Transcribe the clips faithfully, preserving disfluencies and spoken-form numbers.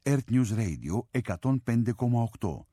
Earth News Radio εκατόν πέντε κόμμα οκτώ.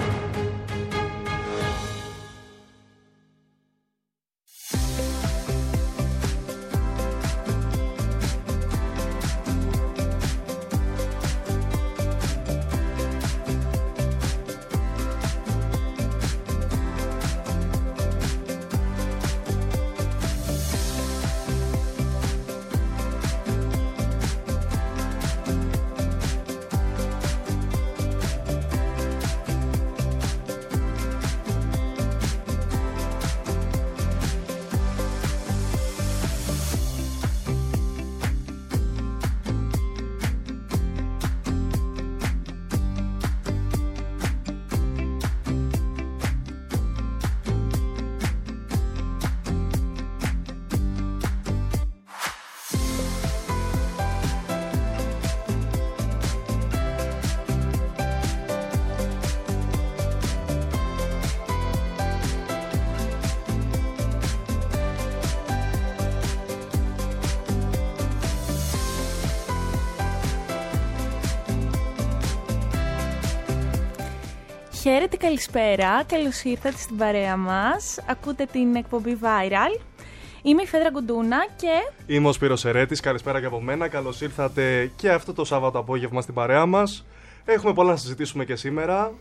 Χαίρετε, καλησπέρα, καλώς ήρθατε στην παρέα μας. Ακούτε την εκπομπή Viral. Είμαι η Φέδρα Κουντούνα και... Είμαι ο Σπύρος Ερέτης, καλησπέρα και από μένα. Καλώς ήρθατε και αυτό το Σάββατο απόγευμα στην παρέα μας. Έχουμε πολλά να συζητήσουμε και σήμερα.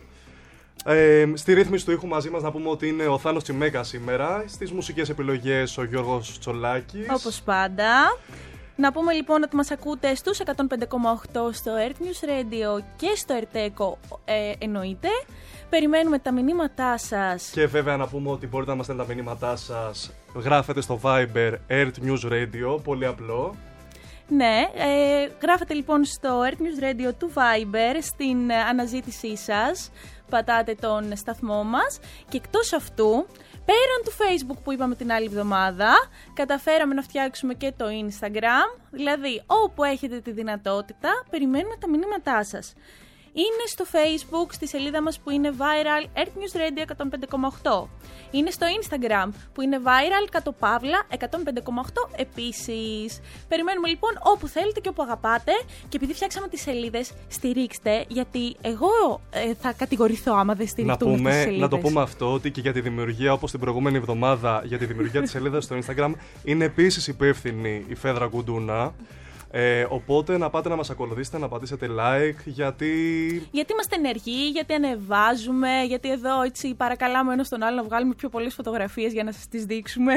Ε, στη ρύθμιση του ήχου μαζί μας να πούμε ότι είναι ο Θάνος Τσιμέκας σήμερα. Στις μουσικές επιλογές ο Γιώργος Τσολάκης. Όπως πάντα. Να πούμε λοιπόν ότι μας ακούτε στους εκατόν πέντε κόμμα οκτώ στο Earth News Radio και στο Ερτέκο, ε, εννοείται. Περιμένουμε τα μηνύματά σας. Και βέβαια να πούμε ότι μπορείτε να μας στέλνετε τα μηνύματά σας. Γράφετε στο Viber Earth News Radio, πολύ απλό. Ναι, ε, γράφετε λοιπόν στο Earth News Radio του Viber στην αναζήτησή σας. Πατάτε τον σταθμό μας. Και εκτός αυτού, πέραν του Facebook που είπαμε την άλλη εβδομάδα, καταφέραμε να φτιάξουμε και το Instagram. Δηλαδή, όπου έχετε τη δυνατότητα, περιμένουμε τα μηνύματά σας. Είναι στο Facebook, στη σελίδα μας που είναι Viral Earth News Radio εκατόν πέντε κόμμα οκτώ. Είναι στο Instagram που είναι Viral κατ' παύλα εκατόν πέντε κόμμα οκτώ επίσης. Περιμένουμε λοιπόν όπου θέλετε και όπου αγαπάτε. Και επειδή φτιάξαμε τις σελίδες, στηρίξτε, γιατί εγώ ε, θα κατηγορηθώ άμα δεν στηριχτούν αυτές τις σελίδες. Να το πούμε αυτό, ότι και για τη δημιουργία, όπως την προηγούμενη εβδομάδα, για τη δημιουργία της σελίδας στο Instagram, είναι επίσης υπεύθυνη η Φέδρα Κουντούνα. Ε, οπότε να πάτε να μας ακολουθήσετε, να πατήσετε like, γιατί... Γιατί είμαστε ενεργοί, γιατί ανεβάζουμε, γιατί εδώ έτσι παρακαλάμε ένας τον άλλο να βγάλουμε πιο πολλές φωτογραφίες για να σας τις δείξουμε.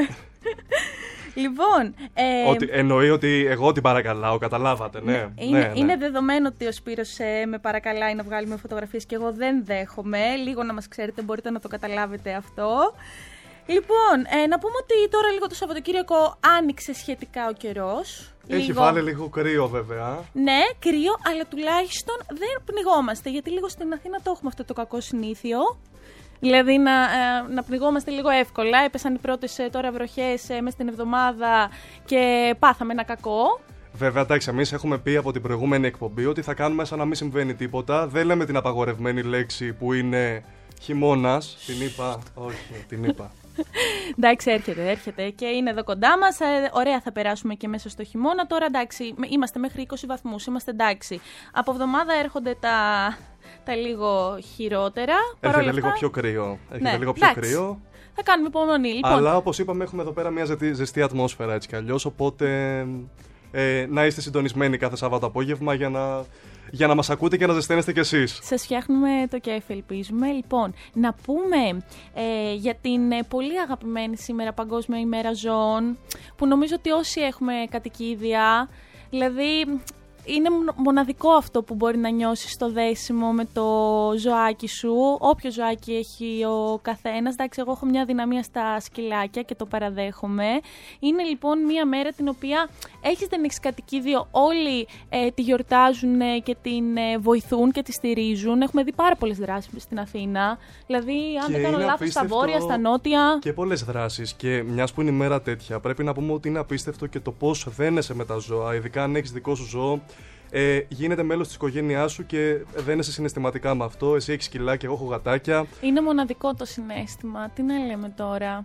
Λοιπόν... Ε, ότι, εννοεί ότι εγώ την παρακαλάω, καταλάβατε, ναι. ναι, είναι, ναι, ναι. είναι δεδομένο ότι ο Σπύρος ε, με παρακαλάει να βγάλουμε φωτογραφίες και εγώ δεν δέχομαι. Λίγο να μας ξέρετε, μπορείτε να το καταλάβετε αυτό. Λοιπόν, ε, να πούμε ότι τώρα λίγο το Σαββατοκύριακο άνοιξε σχετικά ο καιρός. Έχει λίγο... βάλει λίγο κρύο βέβαια. Ναι, κρύο, αλλά τουλάχιστον δεν πνιγόμαστε. Γιατί λίγο στην Αθήνα το έχουμε αυτό το κακό συνήθειο. Δηλαδή να, ε, να πνιγόμαστε λίγο εύκολα. Έπεσαν οι πρώτες ε, τώρα βροχές ε, μέσα στην εβδομάδα και πάθαμε ένα κακό. Βέβαια, εντάξει, εμείς έχουμε πει από την προηγούμενη εκπομπή ότι θα κάνουμε σαν να μην συμβαίνει τίποτα. Δεν λέμε την απαγορευμένη λέξη που είναι χειμώνας. Την είπα. Όχι, την είπα. Εντάξει, έρχεται, έρχεται και είναι εδώ κοντά μας. Ε, ωραία, θα περάσουμε και μέσα στο χειμώνα. Τώρα εντάξει, είμαστε μέχρι είκοσι βαθμούς, είμαστε εντάξει. Από εβδομάδα έρχονται τα, τα λίγο χειρότερα. Έρχεται λίγο πιο κρύο. Έρχεται ναι, λίγο πιο εντάξει. κρύο. Θα κάνουμε υπομονή, λοιπόν. Αλλά όπως είπαμε, έχουμε εδώ πέρα μια ζεστή, ζεστή ατμόσφαιρα έτσι κι αλλιώς. Οπότε ε, να είστε συντονισμένοι κάθε Σάββατο απόγευμα για να. Για να μας ακούτε και να ζεσταίνεστε κι εσείς. Σας φτιάχνουμε το κέφι, ελπίζουμε. Λοιπόν, να πούμε ε, για την ε, πολύ αγαπημένη σήμερα Παγκόσμια ημέρα ζώων, που νομίζω ότι όσοι έχουμε κατοικίδια, δηλαδή είναι μοναδικό αυτό που μπορεί να νιώσεις το δέσιμο με το ζωάκι σου, όποιο ζωάκι έχει ο καθένας. Εντάξει, εγώ έχω μια δυναμία στα σκυλάκια και το παραδέχομαι. Είναι λοιπόν μια μέρα την οποία έχεις δεν έχεις κατοικίδιο, όλοι ε, τη γιορτάζουν ε, και την ε, βοηθούν και τη στηρίζουν. Έχουμε δει πάρα πολλές δράσεις στην Αθήνα. Δηλαδή, αν δεν κάνω λάθος, στα βόρεια, στα νότια. Και πολλές δράσεις. Και μιας που είναι η μέρα τέτοια, πρέπει να πούμε ότι είναι απίστευτο και το πώς δένεσαι με τα ζώα, ειδικά αν έχεις δικό σου ζώο. Ε, γίνεται μέλος της οικογένειάς σου και δένεσαι συναισθηματικά με αυτό. Εσύ έχεις σκυλάκια, εγώ έχω γατάκια. Είναι μοναδικό το συναίσθημα. Τι να λέμε τώρα.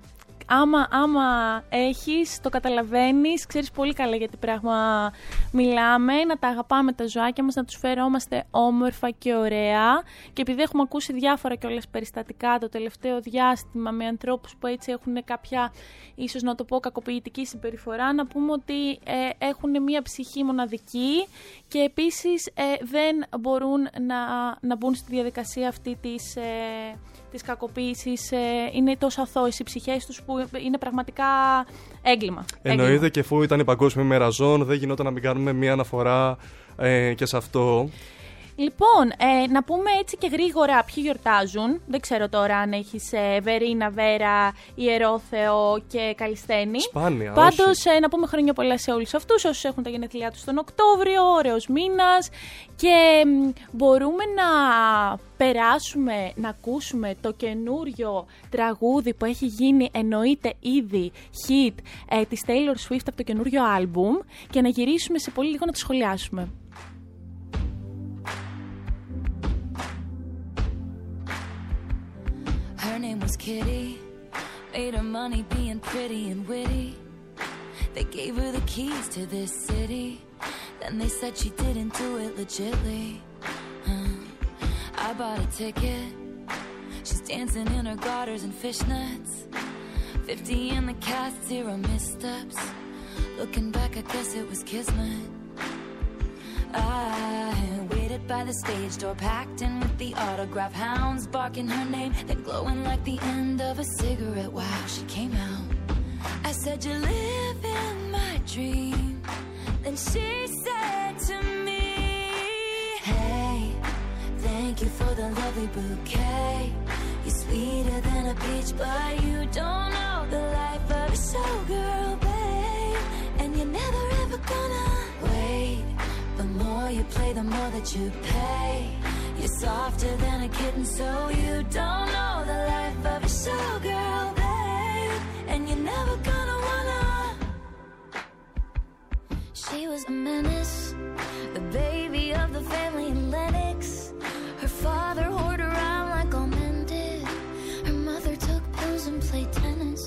άμα, άμα έχεις, το καταλαβαίνεις, ξέρεις πολύ καλά για τι πράγμα μιλάμε, να τα αγαπάμε τα ζωάκια μας, να τους φερόμαστε όμορφα και ωραία. Και επειδή έχουμε ακούσει διάφορα κιόλας περιστατικά το τελευταίο διάστημα με ανθρώπους που έτσι έχουν κάποια, ίσως να το πω, κακοποιητική συμπεριφορά, να πούμε ότι ε, έχουν μια ψυχή μοναδική και επίσης ε, δεν μπορούν να, να μπουν στη διαδικασία αυτή της, ε, της κακοποίησης. Ε, είναι τόσο αθώες οι ψυχές τους που είναι πραγματικά έγκλημα. Εννοείται, έγκλημα. Και αφού ήταν η Παγκόσμια ημέρα ζώων, δεν γινόταν να μην κάνουμε μια αναφορά ε, και σε αυτό. Λοιπόν, ε, να πούμε έτσι και γρήγορα ποιοι γιορτάζουν. Δεν ξέρω τώρα αν έχεις ε, Βερίνα, Βέρα, Ιερόθεο και Καλισθένη. Σπάνια, Πάντως, ε, να πούμε χρόνια πολλά σε όλους αυτούς, όσους έχουν τα γενέθλιά τους τον Οκτώβριο, ωραίος μήνας. Και μ, μπορούμε να περάσουμε, να ακούσουμε το καινούριο τραγούδι που έχει γίνει, εννοείται ήδη hit, ε, της Taylor Swift από το καινούριο άλμπουμ και να γυρίσουμε σε πολύ λίγο να το σχολιάσουμε. Her name was Kitty, made her money being pretty and witty. They gave her the keys to this city, then they said she didn't do it legitly. Huh. I bought a ticket, she's dancing in her garters and fishnets. Fifty in the cast, zero missteps. Looking back, I guess it was kismet. I waited by the stage door, packed in with the autograph hounds, barking her name, then glowing like the end of a cigarette. Wow, she came out. I said, "You're living my dream." Then she said to me, "Hey, thank you for the lovely bouquet. You're sweeter than a peach, but you don't know the life of a showgirl, babe. And you're never ever gonna wait. The more you play, the more that you pay. You're softer than a kitten, so you don't know the life of a showgirl, babe. And you're never gonna wanna." She was a menace, the baby of the family in Lennox. Her father whored around like all men did. Her mother took pills and played tennis.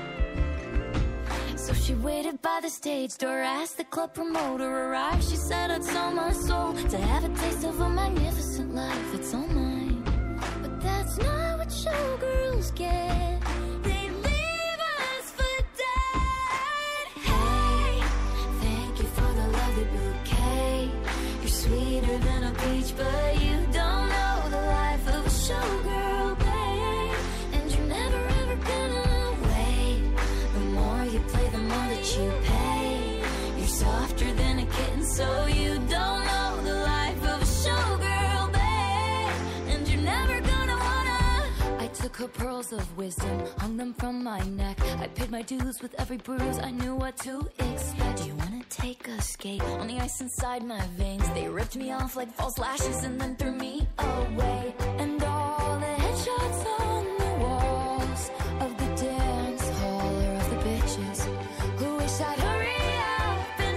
So she waited by the stage door, asked the club promoter arrive. She said, "I'd sell my soul to have a taste of a magnificent life. It's all mine." But that's not what showgirls get. They leave us for dead. Hey, thank you for the lovely bouquet. You're sweeter than a peach, but you don't know the life of a showgirl, babe. And you're never ever gonna wait. The more you play, the more that you pay. You're softer than a kitten, so you don't know the life of a showgirl, babe. And you're never gonna wanna. I took her pearls of wisdom, hung them from my neck. I paid my dues with every bruise, I knew what to expect. Do you wanna take a skate on the ice inside my veins? They ripped me off like false lashes and then threw me away. And all the headshots on the walls of the dance hall are of the bitches who wish I'd hurry up and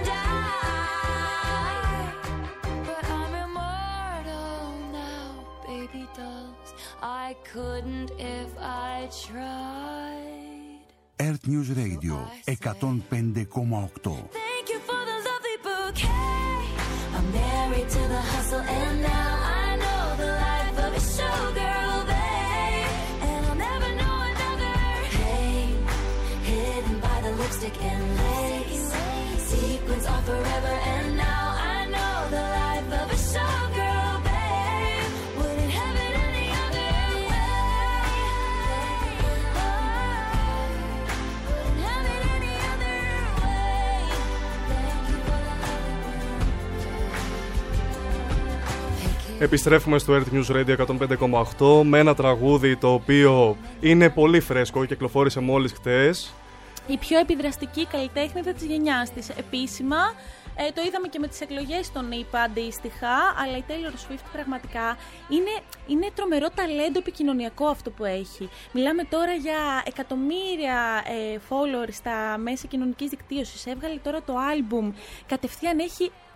die. But I'm immortal now, baby dolls. I couldn't if I tried. Earth News Radio εκατόν πέντε κόμμα οκτώ. Thank you for the lovely bouquet. I'm married to the hustle and now I know the life of a showgirl, babe. And I'll never know another pain hidden by the lipstick and lace. Sequins are forever and now I know the life of a showgirl, babe. Wouldn't have it any other way. Wouldn't have it any other way. Thank you for the lovely. Επιστρέφουμε στο Earth News Radio εκατόν πέντε κόμμα οκτώ με ένα τραγούδι το οποίο είναι πολύ φρέσκο, κυκλοφόρησε μόλις χτες. Η πιο επιδραστική καλλιτέχνηδα της γενιάς της επίσημα. Ε, το είδαμε και με τις εκλογές των ΗΠΑ αντίστοιχα, αλλά η Taylor Swift πραγματικά είναι, είναι τρομερό ταλέντο επικοινωνιακό αυτό που έχει. Μιλάμε τώρα για εκατομμύρια ε, followers στα μέσα κοινωνικής δικτύωσης. Έβγαλε τώρα το άλμπουμ, κατευθείαν έχει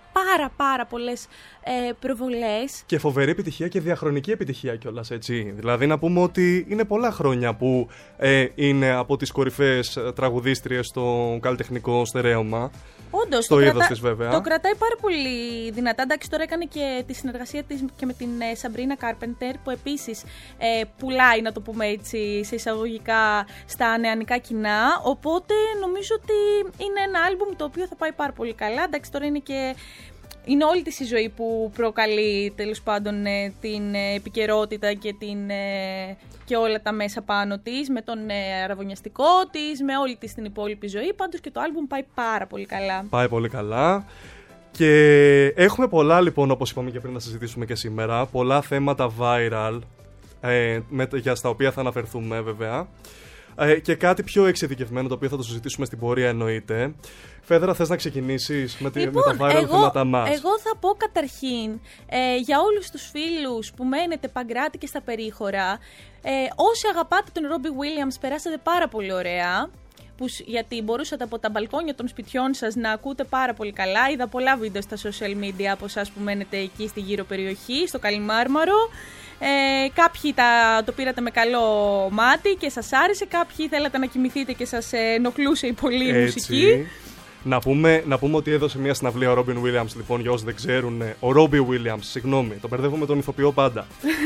πάρα πάρα πολλές ε, προβολές. Και φοβερή επιτυχία και διαχρονική επιτυχία κιόλας, έτσι. Δηλαδή να πούμε ότι είναι πολλά χρόνια που ε, είναι από τις κορυφαίες τραγουδίστριες στο καλλιτεχνικό στερέωμα. Όντως, στο το, είδος κρατά... της βέβαια. το κρατάει πάρα πολύ δυνατά. Εντάξει, τώρα έκανε και τη συνεργασία της και με την Σαμπρίνα Κάρπεντερ, που επίσης ε, πουλάει, να το πούμε έτσι, σε εισαγωγικά στα νεανικά κοινά. Οπότε νομίζω ότι είναι ένα άλμπουμ το οποίο θα πάει πάρα πολύ καλά. Εντάξει, τώρα είναι και... Είναι όλη της η ζωή που προκαλεί τέλος πάντων την επικαιρότητα και, την, και όλα τα μέσα πάνω της, με τον αραβωνιαστικό της, με όλη της την υπόλοιπη ζωή. Πάντως και το άλμπουμ πάει πάρα πολύ καλά. Πάει πολύ καλά. Και έχουμε πολλά λοιπόν, όπως είπαμε και πριν, να συζητήσουμε και σήμερα. Πολλά θέματα viral, ε, με, για στα οποία θα αναφερθούμε βέβαια. Ε, και κάτι πιο εξειδικευμένο, το οποίο θα το συζητήσουμε στην πορεία, εννοείται. Φέδρα, θες να ξεκινήσεις με, τη, λοιπόν, με τα viral εγώ, θέματα μας? Εγώ θα πω καταρχήν ε, για όλους τους φίλους που μένετε Παγκράτη και στα περίχωρα, ε, όσοι αγαπάτε τον Ρόμπι Βίλιαμς, περάσατε πάρα πολύ ωραία. Που, γιατί μπορούσατε από τα μπαλκόνια των σπιτιών σας να ακούτε πάρα πολύ καλά. Είδα πολλά βίντεο στα social media από εσάς που μένετε εκεί στη γύρω περιοχή, στο Καλιμάρμαρο. Ε, κάποιοι τα, το πήρατε με καλό μάτι και σας άρεσε. Κάποιοι θέλατε να κοιμηθείτε και σας ενοχλούσε η πολλή μουσική. Να πούμε, να πούμε ότι έδωσε μια συναυλία ο Ρόμπιν Βίλιαμς, λοιπόν, για όσοι δεν ξέρουν. Ο Ρόμπι Βίλιαμς, συγγνώμη, το μπερδεύω με τον ηθοποιό πάντα.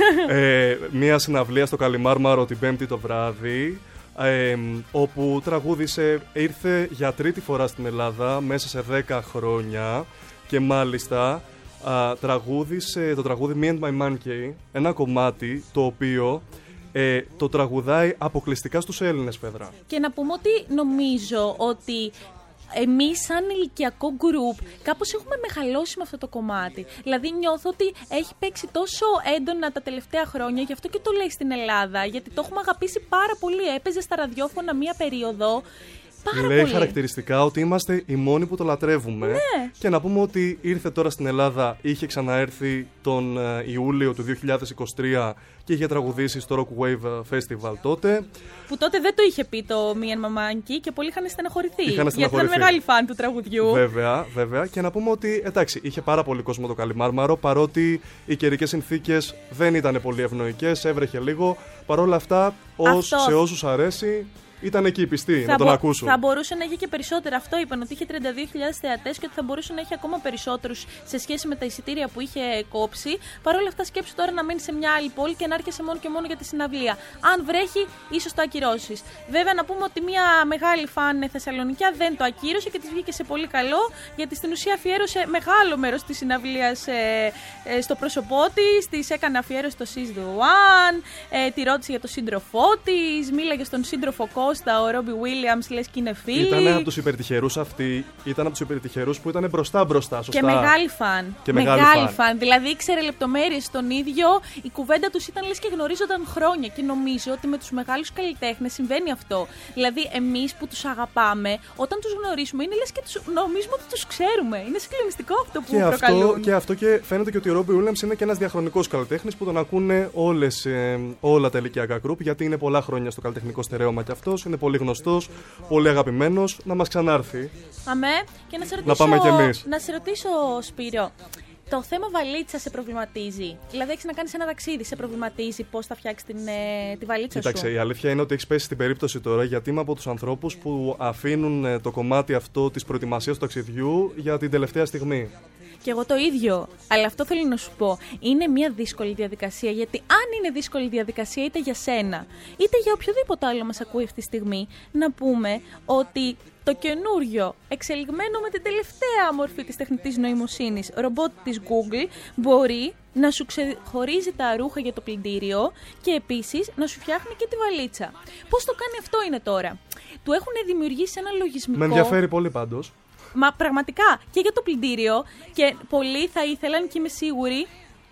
ε, μια συναυλία στο Καλιμάρμαρο την Πέμπτη το βράδυ. Ε, όπου τραγούδισε, ήρθε για τρίτη φορά στην Ελλάδα μέσα σε δέκα χρόνια και μάλιστα α, τραγούδισε το τραγούδι Me and My Monkey, ένα κομμάτι το οποίο ε, το τραγουδάει αποκλειστικά στους Έλληνες, Φέδρα. Και να πούμε ότι νομίζω ότι εμείς σαν ηλικιακό γκρουπ κάπως έχουμε μεγαλώσει με αυτό το κομμάτι. Δηλαδή νιώθω ότι έχει παίξει τόσο έντονα τα τελευταία χρόνια, γι' αυτό και το λέει στην Ελλάδα, γιατί το έχουμε αγαπήσει πάρα πολύ. Έπαιζε στα ραδιόφωνα μία περίοδο. Πάρα Λέει πολύ. χαρακτηριστικά ότι είμαστε οι μόνοι που το λατρεύουμε. Ναι. Και να πούμε ότι ήρθε τώρα στην Ελλάδα, είχε ξαναέρθει τον uh, Ιούλιο του δύο χιλιάδες είκοσι τρία και είχε τραγουδήσει στο Rock Wave Festival τότε. Που τότε δεν το είχε πει το Me and My Monkey και πολλοί είχαν στεναχωρηθεί. Είχαν στεναχωρηθεί. Γιατί ήταν μεγάλη φαν του τραγουδιού. Βέβαια, βέβαια. Και να πούμε ότι εντάξει, είχε πάρα πολύ κόσμο το Καλιμάρμαρο, παρότι οι καιρικές συνθήκες δεν ήταν πολύ ευνοϊκές, έβρεχε λίγο. Παρ' όλα αυτά, ως, σε όσους αρέσει, ήταν εκεί πιστοί θα να τον μπο- ακούσουν. Θα μπορούσε να έχει και περισσότερα. Αυτό είπαν, ότι είχε τριάντα δύο χιλιάδες θεατές και ότι θα μπορούσε να έχει ακόμα περισσότερους σε σχέση με τα εισιτήρια που είχε κόψει. Παρ' όλα αυτά, σκέψου τώρα να μένει σε μια άλλη πόλη και να έρχεσαι μόνο και μόνο για τη συναυλία. Αν βρέχει, ίσως το ακυρώσεις. Βέβαια, να πούμε ότι μια μεγάλη φαν Θεσσαλονικιά δεν το ακύρωσε και τη βγήκε σε πολύ καλό, γιατί στην ουσία αφιέρωσε μεγάλο μέρος της συναυλίας ε, ε, στο πρόσωπό της. Της έκανε αφιέρωση στο She's the One, ε, τη ρώτησε για τον σύντροφό της, μίλαγε στον σύντροφο ο Ρόμπι Βίλιαμς, λες και είναι φίλοι. Ήταν από τους υπερτυχερούς αυτοί, ήταν από τους υπερτυχερούς που ήταν μπροστά μπροστά, σωστά. Και μεγάλη φαν. Και μεγάλη, μεγάλη φαν. φαν. Δηλαδή ήξερε λεπτομέρειες στον ίδιο, η κουβέντα τους ήταν λες και γνωρίζονταν χρόνια. Και νομίζω ότι με τους μεγάλους καλλιτέχνες συμβαίνει αυτό. Δηλαδή εμείς που τους αγαπάμε, όταν τους γνωρίσουμε, είναι λες και τους, νομίζουμε ότι τους ξέρουμε. Είναι συγκλονιστικό αυτό που και προκαλούν. Αυτό, και αυτό και φαίνεται και ότι ο Ρόμπι Βίλιαμς είναι και ένας διαχρονικός καλλιτέχνης που τον ακούνε όλες, ε, όλα τα ηλικιακά γκρουπ, γιατί είναι πολλά χρόνια στο καλλιτεχνικό στερέωμα κι αυτός. Είναι πολύ γνωστός, πολύ αγαπημένος. Να μας ξανάρθει. Αμέ. Και να σε ρωτήσω, να πάμε κι εμείς. Να σε ρωτήσω, Σπύρο, το θέμα βαλίτσα σε προβληματίζει? Δηλαδή, έχεις να κάνεις ένα ταξίδι, σε προβληματίζει πώς θα φτιάξεις την, ε, τη βαλίτσα Κοίταξε, σου? η αλήθεια είναι ότι έχεις πέσει στην περίπτωση τώρα, γιατί είμαι από τους ανθρώπους που αφήνουν ε, το κομμάτι αυτό της προετοιμασίας του ταξιδιού για την τελευταία στιγμή. Και εγώ το ίδιο. Αλλά αυτό θέλω να σου πω. Είναι μια δύσκολη διαδικασία. Γιατί αν είναι δύσκολη διαδικασία, είτε για σένα, είτε για οποιοδήποτε άλλο μας ακούει αυτή τη στιγμή, να πούμε ότι το καινούριο, εξελιγμένο με την τελευταία μορφή της τεχνητής νοημοσύνης, ρομπότ της Google, μπορεί να σου ξεχωρίζει τα ρούχα για το πλυντήριο και επίσης να σου φτιάχνει και τη βαλίτσα. Πώς το κάνει αυτό είναι τώρα? Του έχουν δημιουργήσει ένα λογισμικό. Με ενδιαφέρει πολύ πάντως. Μα πραγματικά και για το πλυντήριο, και πολλοί θα ήθελαν, και είμαι σίγουρη,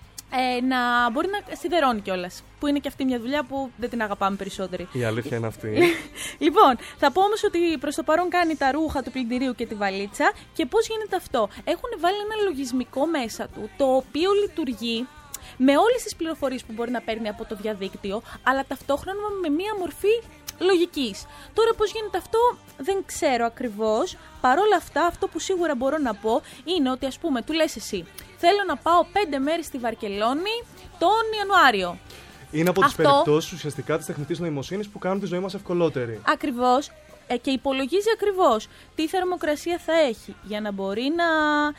ε, να μπορεί να σιδερώνει κιόλας. Που είναι και αυτή μια δουλειά που δεν την αγαπάμε περισσότεροι. Η αλήθεια είναι αυτή. Λοιπόν, θα πω όμως ότι προς το παρόν κάνει τα ρούχα του πλυντηρίου και τη βαλίτσα. Και πώς γίνεται αυτό? Έχουν βάλει ένα λογισμικό μέσα του, το οποίο λειτουργεί με όλες τις πληροφορίες που μπορεί να παίρνει από το διαδίκτυο, αλλά ταυτόχρονα με μία μορφή λογικής. Τώρα πώς γίνεται αυτό δεν ξέρω ακριβώς. Παρ' όλα αυτά, αυτό που σίγουρα μπορώ να πω είναι ότι, ας πούμε, του λες εσύ, θέλω να πάω πέντε μέρες στη Βαρκελόνη τον Ιανουάριο. Είναι από τις Αυτό... περιπτώσεις ουσιαστικά της τεχνητής νοημοσύνης που κάνουν τη ζωή μας ευκολότερη. Ακριβώς. Και υπολογίζει ακριβώς τι θερμοκρασία θα έχει για να μπορεί να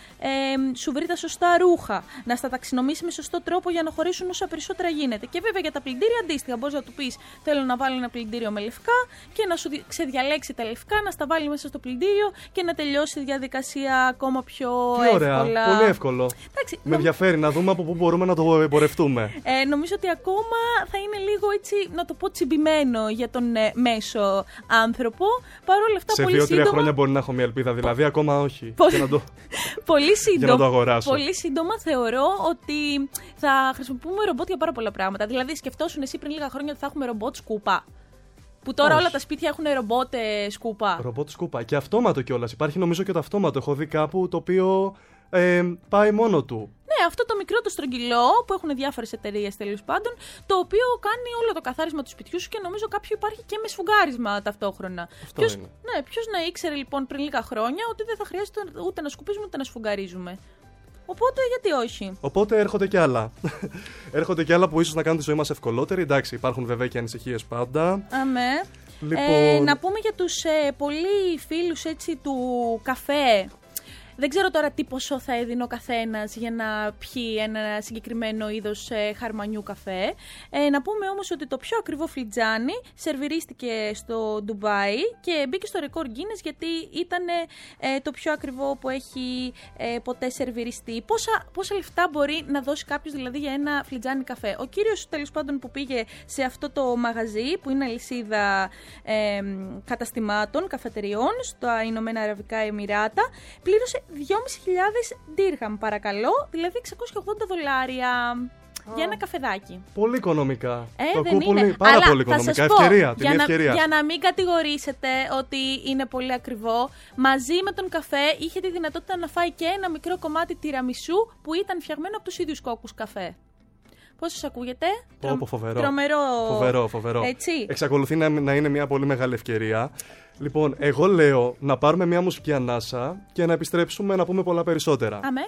ε, σου βρει τα σωστά ρούχα, να στα ταξινομήσει με σωστό τρόπο για να χωρίσουν όσα περισσότερα γίνεται. Και βέβαια για τα πλυντήρια αντίστοιχα μπορείς να του πεις θέλω να βάλω ένα πλυντήριο με λευκά και να σου ξεδιαλέξει τα λευκά, να στα βάλει μέσα στο πλυντήριο και να τελειώσει τη διαδικασία ακόμα πιο τι εύκολα. Ωραία, πολύ εύκολο. Εντάξει, με νομ... ενδιαφέρει να δούμε από πού μπορούμε να το εμπορευτούμε. Ε, νομίζω ότι ακόμα θα είναι λίγο έτσι, να το πω, τσιμπημένο για τον ε, μέσο άνθρωπο. Παρ' όλα αυτά, σε πολύ δύο-τρία σύντομα... χρόνια μπορεί να έχω μια ελπίδα, δηλαδή ακόμα όχι. Πολύ, να το... πολύ, σύντομα, για να το αγοράσω. Πολύ σύντομα θεωρώ ότι θα χρησιμοποιούμε ρομπότ για πάρα πολλά πράγματα. Δηλαδή, σκεφτόσουν εσύ πριν λίγα χρόνια ότι θα έχουμε ρομπότ σκούπα. Που τώρα όχι. όλα τα σπίτια έχουν ρομπότ ε, σκούπα. Ρομπότ σκούπα. Και αυτόματο κιόλας. Υπάρχει νομίζω και το αυτόματο. Έχω δει κάπου το οποίο ε, πάει μόνο του. Ναι, αυτό το μικρό το στρογγυλό που έχουν διάφορες εταιρείες τέλος πάντων, το οποίο κάνει όλο το καθάρισμα του σπιτιού σου και νομίζω κάποιο υπάρχει και με σφουγγάρισμα ταυτόχρονα. Ποιος, ναι, ποιος να ήξερε λοιπόν πριν λίγα χρόνια ότι δεν θα χρειάζεται ούτε να σκουπίζουμε ούτε να σφουγγαρίζουμε. Οπότε γιατί όχι. Οπότε έρχονται κι άλλα. έρχονται κι άλλα που ίσως να κάνουν τη ζωή μας ευκολότερη. Εντάξει, υπάρχουν βέβαια και ανησυχίες πάντα. Αμέ. Λοιπόν... Ε, να πούμε για τους ε, πολλοί φίλους έτσι του καφέ. Δεν ξέρω τώρα τι ποσό θα έδινε ο καθένας για να πιει ένα συγκεκριμένο είδος ε, χαρμανιού καφέ. Ε, να πούμε όμως ότι το πιο ακριβό φλιτζάνι σερβιρίστηκε στο Ντουμπάι και μπήκε στο ρεκόρ Guinness γιατί ήταν ε, το πιο ακριβό που έχει ε, ποτέ σερβιριστεί. Πόσα, πόσα λεφτά μπορεί να δώσει κάποιος δηλαδή για ένα φλιτζάνι καφέ. Ο κύριος τέλος πάντων που πήγε σε αυτό το μαγαζί που είναι αλυσίδα ε, καταστημάτων, καφετεριών στα Ηνωμένα Αραβικά Εμιράτα πλήρωσε δυόμισι χιλιάδες ντίρχαμ παρακαλώ, δηλαδή εξακόσια ογδόντα δολάρια Α, για ένα καφεδάκι. Πολύ οικονομικά. Ε, το δεν ακούω είναι. πολύ, πάρα Αλλά πολύ οικονομικά. Θα σας πω, ευκαιρία, για, την να, ευκαιρία. για να μην κατηγορήσετε ότι είναι πολύ ακριβό, μαζί με τον καφέ είχε τη δυνατότητα να φάει και ένα μικρό κομμάτι τιραμισού που ήταν φτιαγμένο από τους ίδιους κόκκους καφέ. Πώς σας ακούγεται? Πω, πω, φοβερό. Τρομερό. Φοβερό, φοβερό. Έτσι. Εξακολουθεί να, να είναι μια πολύ μεγάλη ευκαιρία. Λοιπόν, εγώ λέω να πάρουμε μια μουσική ανάσα και να επιστρέψουμε να πούμε πολλά περισσότερα. Αμέ.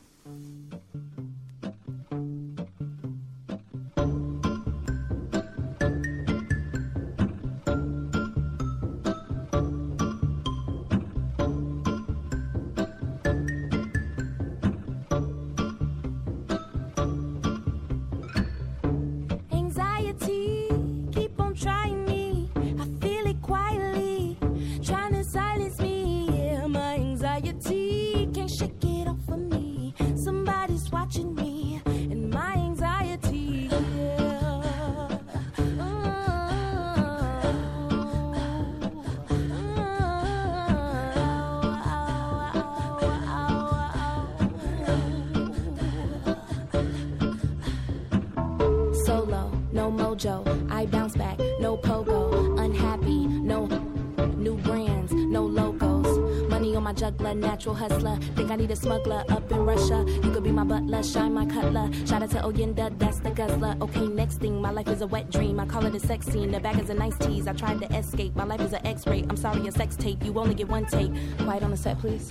I bounce back, no pogo, unhappy, no new brands, no logos. Money on my juggler, natural hustler. Think I need a smuggler up in Russia. You could be my butler, shine my cutler. Shout out to Oyenda, that's the guzzler. Okay, next thing, my life is a wet dream. I call it a sex scene. The bag is a nice tease. I tried to escape. My life is an X-ray. I'm sorry, a sex tape. You only get one take. Quiet on the set, please.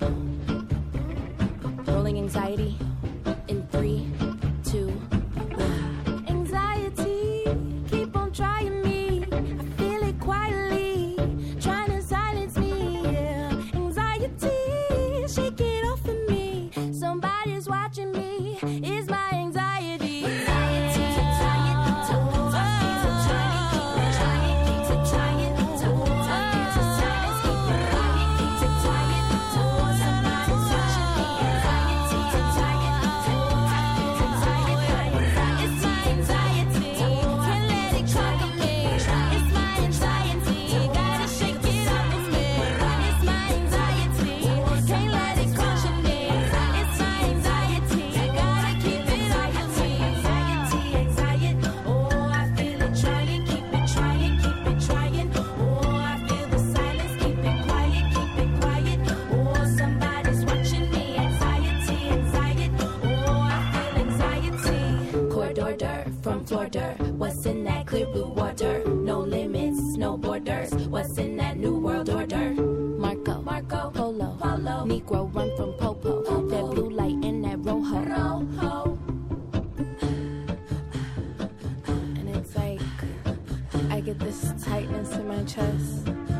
Rolling anxiety in three, two. Trying me, I feel it quietly, trying to silence me, yeah. Anxiety, shake it off of me. Somebody's watching me, it's my anxiety. Anxiety, trying, trying, keep trying, keep trying, keep to silence, keep it quiet, keep trying, somebody's watching me. Anxiety, trying, it's my anxiety. What's in that clear blue water? No limits, no get this tightness in my chest,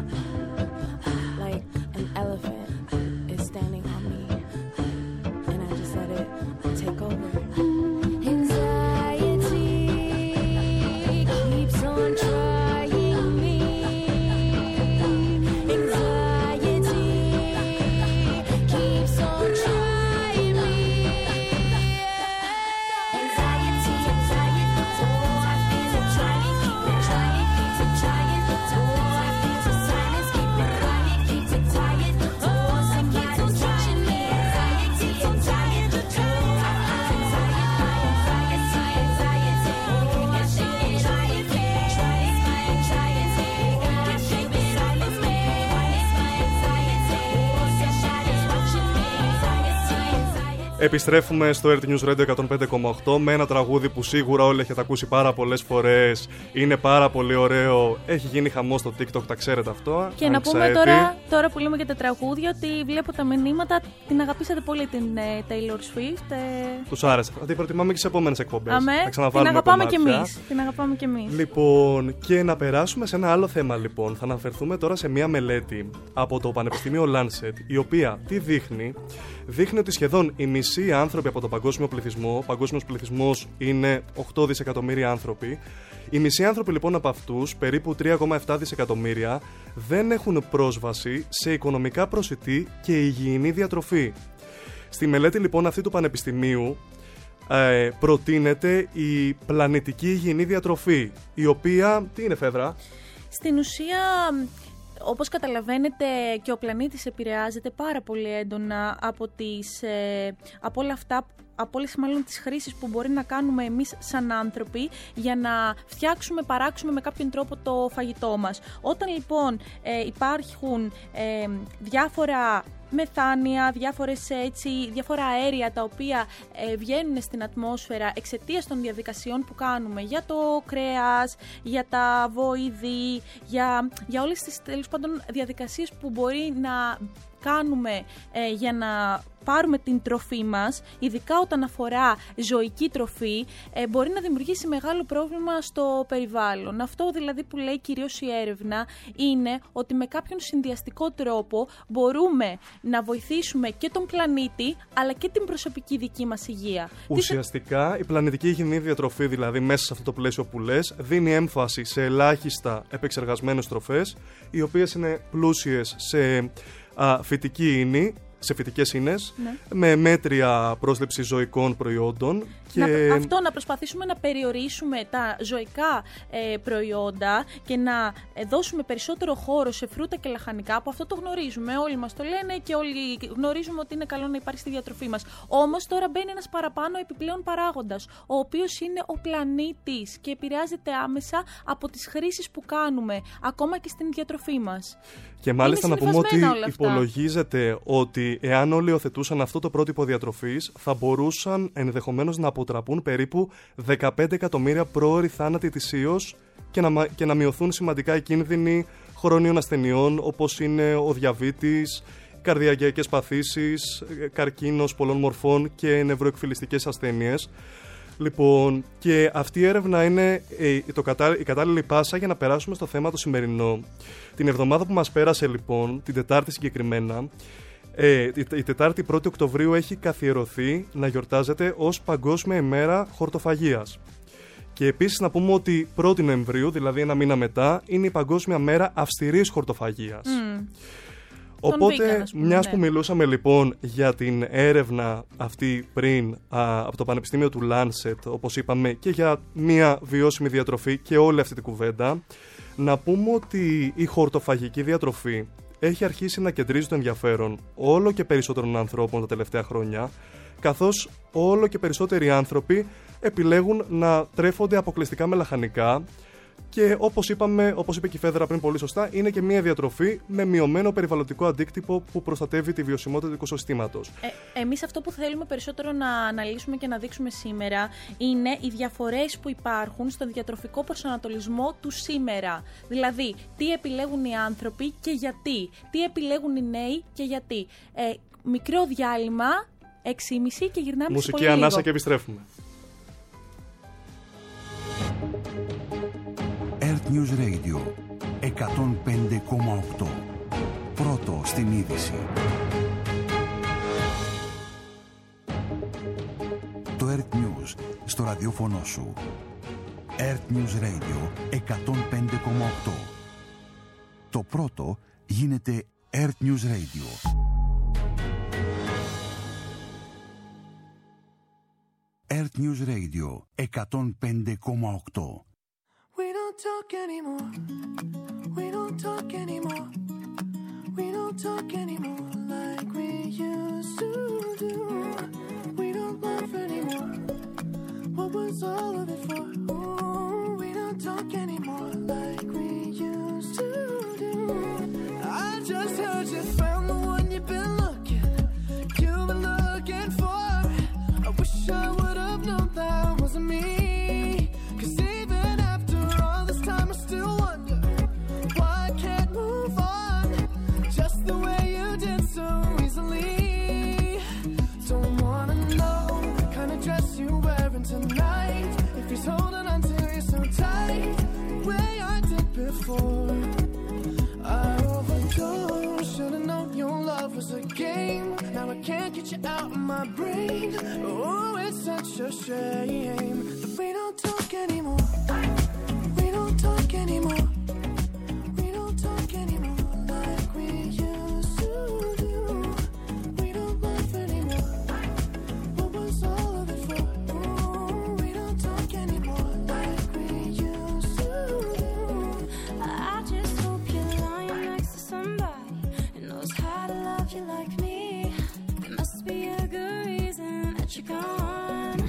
like an elephant is standing on me, and I just let it take over. Anxiety keeps on trying me. Anxiety keeps on trying me. Anxiety, anxiety, oh, I feel it trying, keep it trying, keep it trying. Oh, I feel the silence, keep it quiet, keep it quiet. Oh, somebody's watching me. Anxiety, anxiety, oh, I feel anxiety, anxiety, oh, I shake it, try it, keep it trying, try it, I shake it all of me. It's my anxiety, oh, somebody's watching me. Anxiety, anxiety. Επιστρέφουμε στο Earth News Radio εκατόν πέντε κόμμα οκτώ με ένα τραγούδι που σίγουρα όλοι έχετε ακούσει πάρα πολλές φορές. Είναι πάρα πολύ ωραίο. Έχει γίνει χαμό στο TikTok, τα ξέρετε αυτό. Και να πούμε τώρα, τώρα που λέμε για τα τραγούδια ότι βλέπω τα μηνύματα. Την αγαπήσατε πολύ την ε, Taylor Swift. Ε... Τους άρεσε. Θα την προτιμάμε και σε επόμενες εκπομπές. Αμέ, την αγαπάμε κι εμείς. Την αγαπάμε κι εμείς. Λοιπόν, και να περάσουμε σε ένα άλλο θέμα λοιπόν. Θα αναφερθούμε τώρα σε μια μελέτη από το Πανεπιστήμιο Lancet, η οποία τι δείχνει. Δείχνει ότι σχεδόν οι μισοί άνθρωποι από τον παγκόσμιο πληθυσμό, ο παγκόσμιος πληθυσμός είναι οκτώ δισεκατομμύρια άνθρωποι, οι μισοί άνθρωποι λοιπόν από αυτούς, περίπου τρία κόμμα επτά δισεκατομμύρια, δεν έχουν πρόσβαση σε οικονομικά προσιτή και υγιεινή διατροφή. Στη μελέτη λοιπόν αυτή του Πανεπιστημίου ε, προτείνεται η πλανητική υγιεινή διατροφή, η οποία, τι είναι Φέδρα? Στην ουσία, όπως καταλαβαίνετε, και ο πλανήτης επηρεάζεται πάρα πολύ έντονα από, τις, ε, από όλα αυτά, από όλες μάλλον τις χρήσεις που μπορεί να κάνουμε εμείς σαν άνθρωποι για να φτιάξουμε, παράξουμε με κάποιον τρόπο το φαγητό μας. Όταν λοιπόν ε, υπάρχουν ε, διάφορα μεθάνια, διάφορες, έτσι, διάφορα αέρια τα οποία ε, βγαίνουν στην ατμόσφαιρα εξαιτίας των διαδικασιών που κάνουμε για το κρέας, για τα βοηδή, για, για όλες τις τέλος πάντων διαδικασίες που μπορεί να κάνουμε ε, για να πάρουμε την τροφή μας, ειδικά όταν αφορά ζωική τροφή, ε, μπορεί να δημιουργήσει μεγάλο πρόβλημα στο περιβάλλον. Αυτό δηλαδή που λέει κυρίως η έρευνα είναι ότι με κάποιον συνδυαστικό τρόπο μπορούμε να βοηθήσουμε και τον πλανήτη αλλά και την προσωπική δική μας υγεία. Ουσιαστικά η πλανητική υγιεινή διατροφή, δηλαδή μέσα σε αυτό το πλαίσιο που λες, δίνει έμφαση σε ελάχιστα επεξεργασμένες τροφές, οι οποίες είναι πλούσιες σε α, φυτική ίνη, σε φυτικές ίνες, ναι, με μέτρια πρόσληψη ζωικών προϊόντων. Και... Να, αυτό να προσπαθήσουμε να περιορίσουμε τα ζωικά ε, προϊόντα και να ε, δώσουμε περισσότερο χώρο σε φρούτα και λαχανικά, που αυτό το γνωρίζουμε, όλοι μας το λένε και όλοι γνωρίζουμε ότι είναι καλό να υπάρχει στη διατροφή μας. Όμως τώρα μπαίνει ένας παραπάνω επιπλέον παράγοντας, ο οποίος είναι ο πλανήτης και επηρεάζεται άμεσα από τις χρήσεις που κάνουμε, ακόμα και στην διατροφή μας. Και μάλιστα να πούμε ότι υπολογίζεται ότι εάν όλοι υιοθετούσαν αυτό το πρότυπο διατροφής, θα μπορούσαν ενδεχομένως να αποτραπούν περίπου δεκαπέντε εκατομμύρια πρόωροι θάνατοι ετησίως και να, και να μειωθούν σημαντικά οι κίνδυνοι χρόνιων ασθενειών, όπως είναι ο διαβήτης, καρδιακές παθήσεις, καρκίνος πολλών μορφών και νευροεκφυλιστικές ασθένειες. Λοιπόν, και αυτή η έρευνα είναι το κατα... η κατάλληλη πάσα για να περάσουμε στο θέμα το σημερινό. Την εβδομάδα που μας πέρασε λοιπόν, την Τετάρτη συγκεκριμένα, ε, η Τετάρτη πρώτη Οκτωβρίου έχει καθιερωθεί να γιορτάζεται ως Παγκόσμια ημέρα χορτοφαγίας. Και επίσης να πούμε ότι πρώτη Νοεμβρίου, δηλαδή ένα μήνα μετά, είναι η Παγκόσμια μέρα αυστηρής χορτοφαγίας. Mm. Οπότε, μιας ναι. που μιλούσαμε λοιπόν για την έρευνα αυτή πριν α, από το Πανεπιστήμιο του Lancet, όπως είπαμε, και για μια βιώσιμη διατροφή και όλη αυτή την κουβέντα, να πούμε ότι η χορτοφαγική διατροφή έχει αρχίσει να κεντρίζει το ενδιαφέρον όλο και περισσότερων ανθρώπων τα τελευταία χρόνια, καθώς όλο και περισσότεροι άνθρωποι επιλέγουν να τρέφονται αποκλειστικά με λαχανικά. Και όπως είπαμε, όπως είπε και η Φέδρα πριν πολύ σωστά, είναι και μια διατροφή με μειωμένο περιβαλλοντικό αντίκτυπο που προστατεύει τη βιωσιμότητα του οικοσυστήματος. Ε, εμείς αυτό που θέλουμε περισσότερο να αναλύσουμε και να δείξουμε σήμερα είναι οι διαφορές που υπάρχουν στον διατροφικό προσανατολισμό του σήμερα. Δηλαδή, τι επιλέγουν οι άνθρωποι και γιατί. Τι επιλέγουν οι νέοι και γιατί. Ε, μικρό διάλειμμα, έξι και μισή και γυρνάμε μουσική σε πολύ ανάσα λίγο. Και επιστρέφουμε. Earth News Radio εκατόν πέντε κόμμα οκτώ. Πρώτο στην είδηση. Το Earth News στο ραδιόφωνο σου. Earth News Radio εκατόν πέντε κόμμα οκτώ. Το πρώτο γίνεται Earth News Radio. Earth News Radio εκατόν πέντε κόμμα οκτώ. We don't talk anymore. We don't talk anymore. We don't talk anymore like we used to do. We don't laugh anymore. What was all of it for? Ooh, we don't talk anymore like we used to do. I just heard you found the one you've been looking, you've been looking for. I wish I would have known that wasn't me. Cause even after all this time I still wonder why I can't move on just the way you did so easily. Don't wanna know the kind of dress you're wearing tonight, if he's holding on to you so tight the way I did before. I overdosed, should've known your love was a game. Now I can't get you out of my brain. Oh, it's such a shame that we don't talk anymore. We don't talk anymore. We don't talk anymore like we used to do. We don't laugh anymore. What was all of it for? Ooh, we don't talk anymore like we used to do. I just hope you're lying next to somebody who knows how to love you like me. There must be a good reason that you're gone.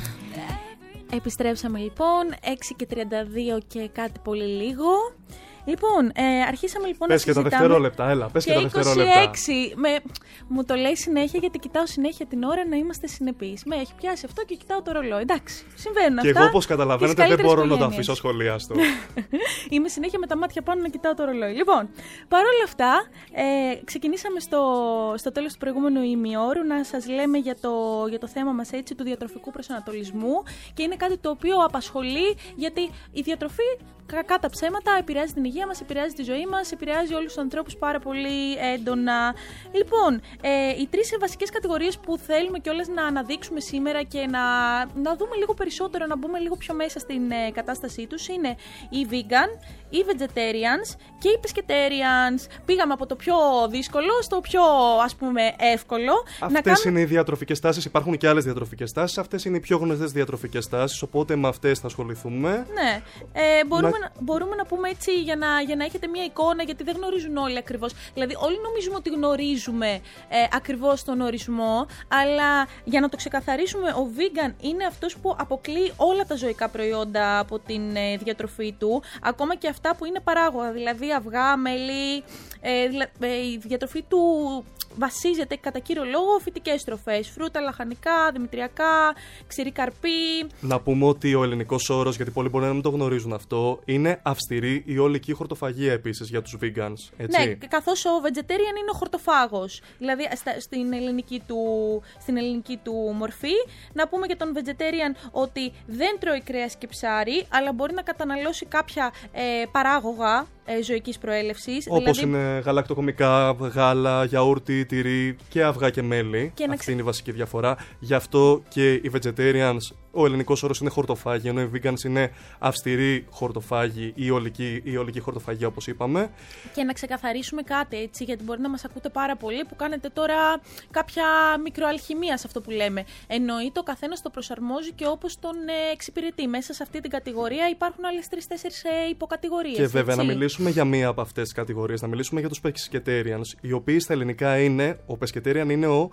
Επιστρέψαμε λοιπόν, έξι και τριάντα δύο και κάτι πολύ λίγο. Λοιπόν, ε, αρχίσαμε λοιπόν πες να συζητάμε. Πες και τα δευτερόλεπτα, έλα, πες και, και τα δευτερόλεπτα. είκοσι έξι, με, μου το λέει συνέχεια γιατί κοιτάω συνέχεια την ώρα να είμαστε συνεπείς. Με έχει πιάσει αυτό και κοιτάω το ρολόι. Εντάξει, συμβαίνουν και αυτά. Και εγώ όπως καταλαβαίνετε δεν μπορώ να το αφήσω σχολιάστο. Είμαι συνέχεια με τα μάτια πάνω να κοιτάω το ρολόι. Λοιπόν, παρόλα αυτά, ε, ξεκινήσαμε στο, στο τέλος του προηγούμενου ημιώρου να σας λέμε για το, για το θέμα μας έτσι του διατροφικού προσανατολισμού και είναι κάτι το οποίο απασχολεί γιατί η διατροφή κακά τα ψέματα επηρεάζει την υγεία μας, επηρεάζει τη ζωή μας, επηρεάζει όλους τους ανθρώπους πάρα πολύ έντονα. Λοιπόν, ε, οι τρεις βασικές κατηγορίες που θέλουμε κιόλας να αναδείξουμε σήμερα και να, να δούμε λίγο περισσότερο, να μπούμε λίγο πιο μέσα στην ε, κατάστασή τους είναι οι vegan, οι vegetarians και οι pescatarians. Πήγαμε από το πιο δύσκολο στο πιο ας πούμε εύκολο. Αυτές κάνουμε... είναι οι διατροφικές τάσεις, υπάρχουν και άλλες διατροφικές τάσεις. Αυτές είναι οι πιο γνωστές διατροφικές τάσεις, οπότε με αυτές θα ασχοληθούμε. Ναι, ε, μπορούμε, να... μπορούμε να πούμε έτσι για να, για να έχετε μια εικόνα, γιατί δεν γνωρίζουν όλοι ακριβώς. Δηλαδή, όλοι νομίζουμε ότι γνωρίζουμε ε, ακριβώς τον ορισμό, αλλά για να το ξεκαθαρίσουμε, ο vegan είναι αυτός που αποκλεί όλα τα ζωικά προϊόντα από την ε, διατροφή του, ακόμα και αυτά που είναι παράγωγα, δηλαδή αυγά, μέλι, ε, ε, η διατροφή του βασίζεται κατά κύριο λόγο φυτικές τροφές, φρούτα, λαχανικά, δημητριακά, ξηρή καρπή. Να πούμε ότι ο ελληνικός όρος, γιατί πολλοί μπορεί να μην το γνωρίζουν αυτό, είναι αυστηρή η ολική χορτοφαγία επίσης για τους vegans. Έτσι. Ναι, καθώς ο vegetarian είναι ο χορτοφάγος. Δηλαδή στην ελληνική, του, στην ελληνική του μορφή. Να πούμε για τον vegetarian ότι δεν τρώει κρέας και ψάρι, αλλά μπορεί να καταναλώσει κάποια ε, παράγωγα ε, ζωικής προέλευσης. Όπως δηλαδή... είναι γαλακτοκομικά, γάλα, γιαούρτι, τυρί και αυγά και μέλι. Και Αυτή ξε... είναι η βασική διαφορά. Γι' αυτό και οι vegetarians, ο ελληνικός όρος είναι χορτοφάγοι, ενώ οι vegans είναι αυστηροί χορτοφάγοι ή ολική, ή ολική χορτοφαγία, όπως είπαμε. Και να ξεκαθαρίσουμε κάτι έτσι, γιατί μπορεί να μας ακούτε πάρα πολύ που κάνετε τώρα κάποια μικροαλχημία σε αυτό που λέμε. Εννοείται ο καθένας το προσαρμόζει και όπως τον ε, εξυπηρετεί. Μέσα σε αυτή την κατηγορία υπάρχουν άλλες τρεις-τέσσερις ε, υποκατηγορίες. Και βέβαια, έτσι. να μιλήσουμε για μία από αυτές τις κατηγορίες, να μιλήσουμε για τους pescatarians, οι οποίοι στα ελληνικά είναι, ο pescatarian είναι ο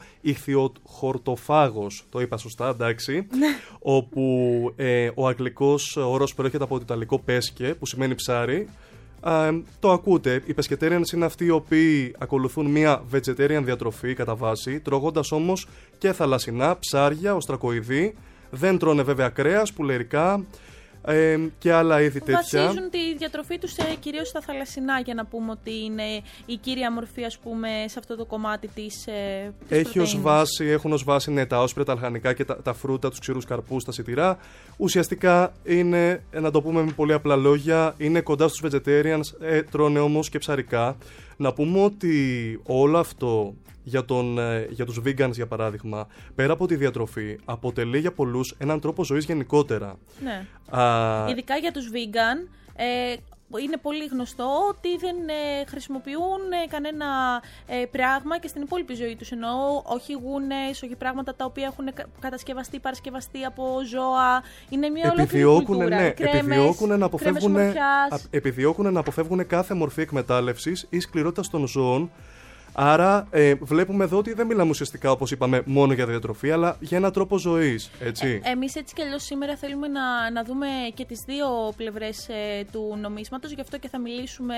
ηχθιοχορτοφάγος. Το είπα σωστά, εντάξει. Όπου ε, ο αγγλικός όρος προέρχεται από το ιταλικό pesce, που σημαίνει ψάρι. Ε, το ακούτε, οι pescatarians είναι αυτοί οι οποίοι ακολουθούν μια vegetarian διατροφή κατά βάση, τρώγοντας όμως και θαλασσινά, ψάρια, οστρακοειδή. Δεν τρώνε βέβαια κρέας, πουλερικά, ε, και άλλα είδη τέτοια. Βασίζουν τη διατροφή τους ε, κυρίως στα θαλασσινά, για να πούμε ότι είναι η κύρια μορφή, ας πούμε, σε αυτό το κομμάτι της, ε, της Έχει ως βάση, έχουν ως βάση ναι, τα όσπρια, τα λαχανικά και τα, τα φρούτα, τους ξηρούς καρπούς, τα σιτηρά. Ουσιαστικά είναι, να το πούμε με πολύ απλά λόγια, είναι κοντά στους vegetarians, ε, τρώνε όμως και ψαρικά. Να πούμε ότι όλο αυτό για, τον, ε, για τους vegans, για παράδειγμα, πέρα από τη διατροφή, αποτελεί για πολλούς έναν τρόπο ζωής γενικότερα. Ναι. Α, Ειδικά για τους vegan, ε, είναι πολύ γνωστό ότι δεν ε, χρησιμοποιούν ε, κανένα ε, πράγμα και στην υπόλοιπη ζωή τους. Εννοώ όχι γούνες, όχι πράγματα τα οποία έχουν κατασκευαστεί, παρασκευαστεί από ζώα. Είναι μια ολόκληρη κουλτούρα. Ναι, κρέμες, επιδιώκουν να αποφεύγουν, κρέμες επιδιώκουν να αποφεύγουν κάθε μορφή εκμετάλλευσης ή σκληρότητας των ζώων. Άρα ε, βλέπουμε εδώ ότι δεν μιλάμε ουσιαστικά, όπως είπαμε, μόνο για διατροφή, αλλά για έναν τρόπο ζωής, έτσι. Ε, εμείς έτσι κι αλλιώς σήμερα θέλουμε να, να δούμε και τις δύο πλευρές ε, του νομίσματος, γι' αυτό και θα μιλήσουμε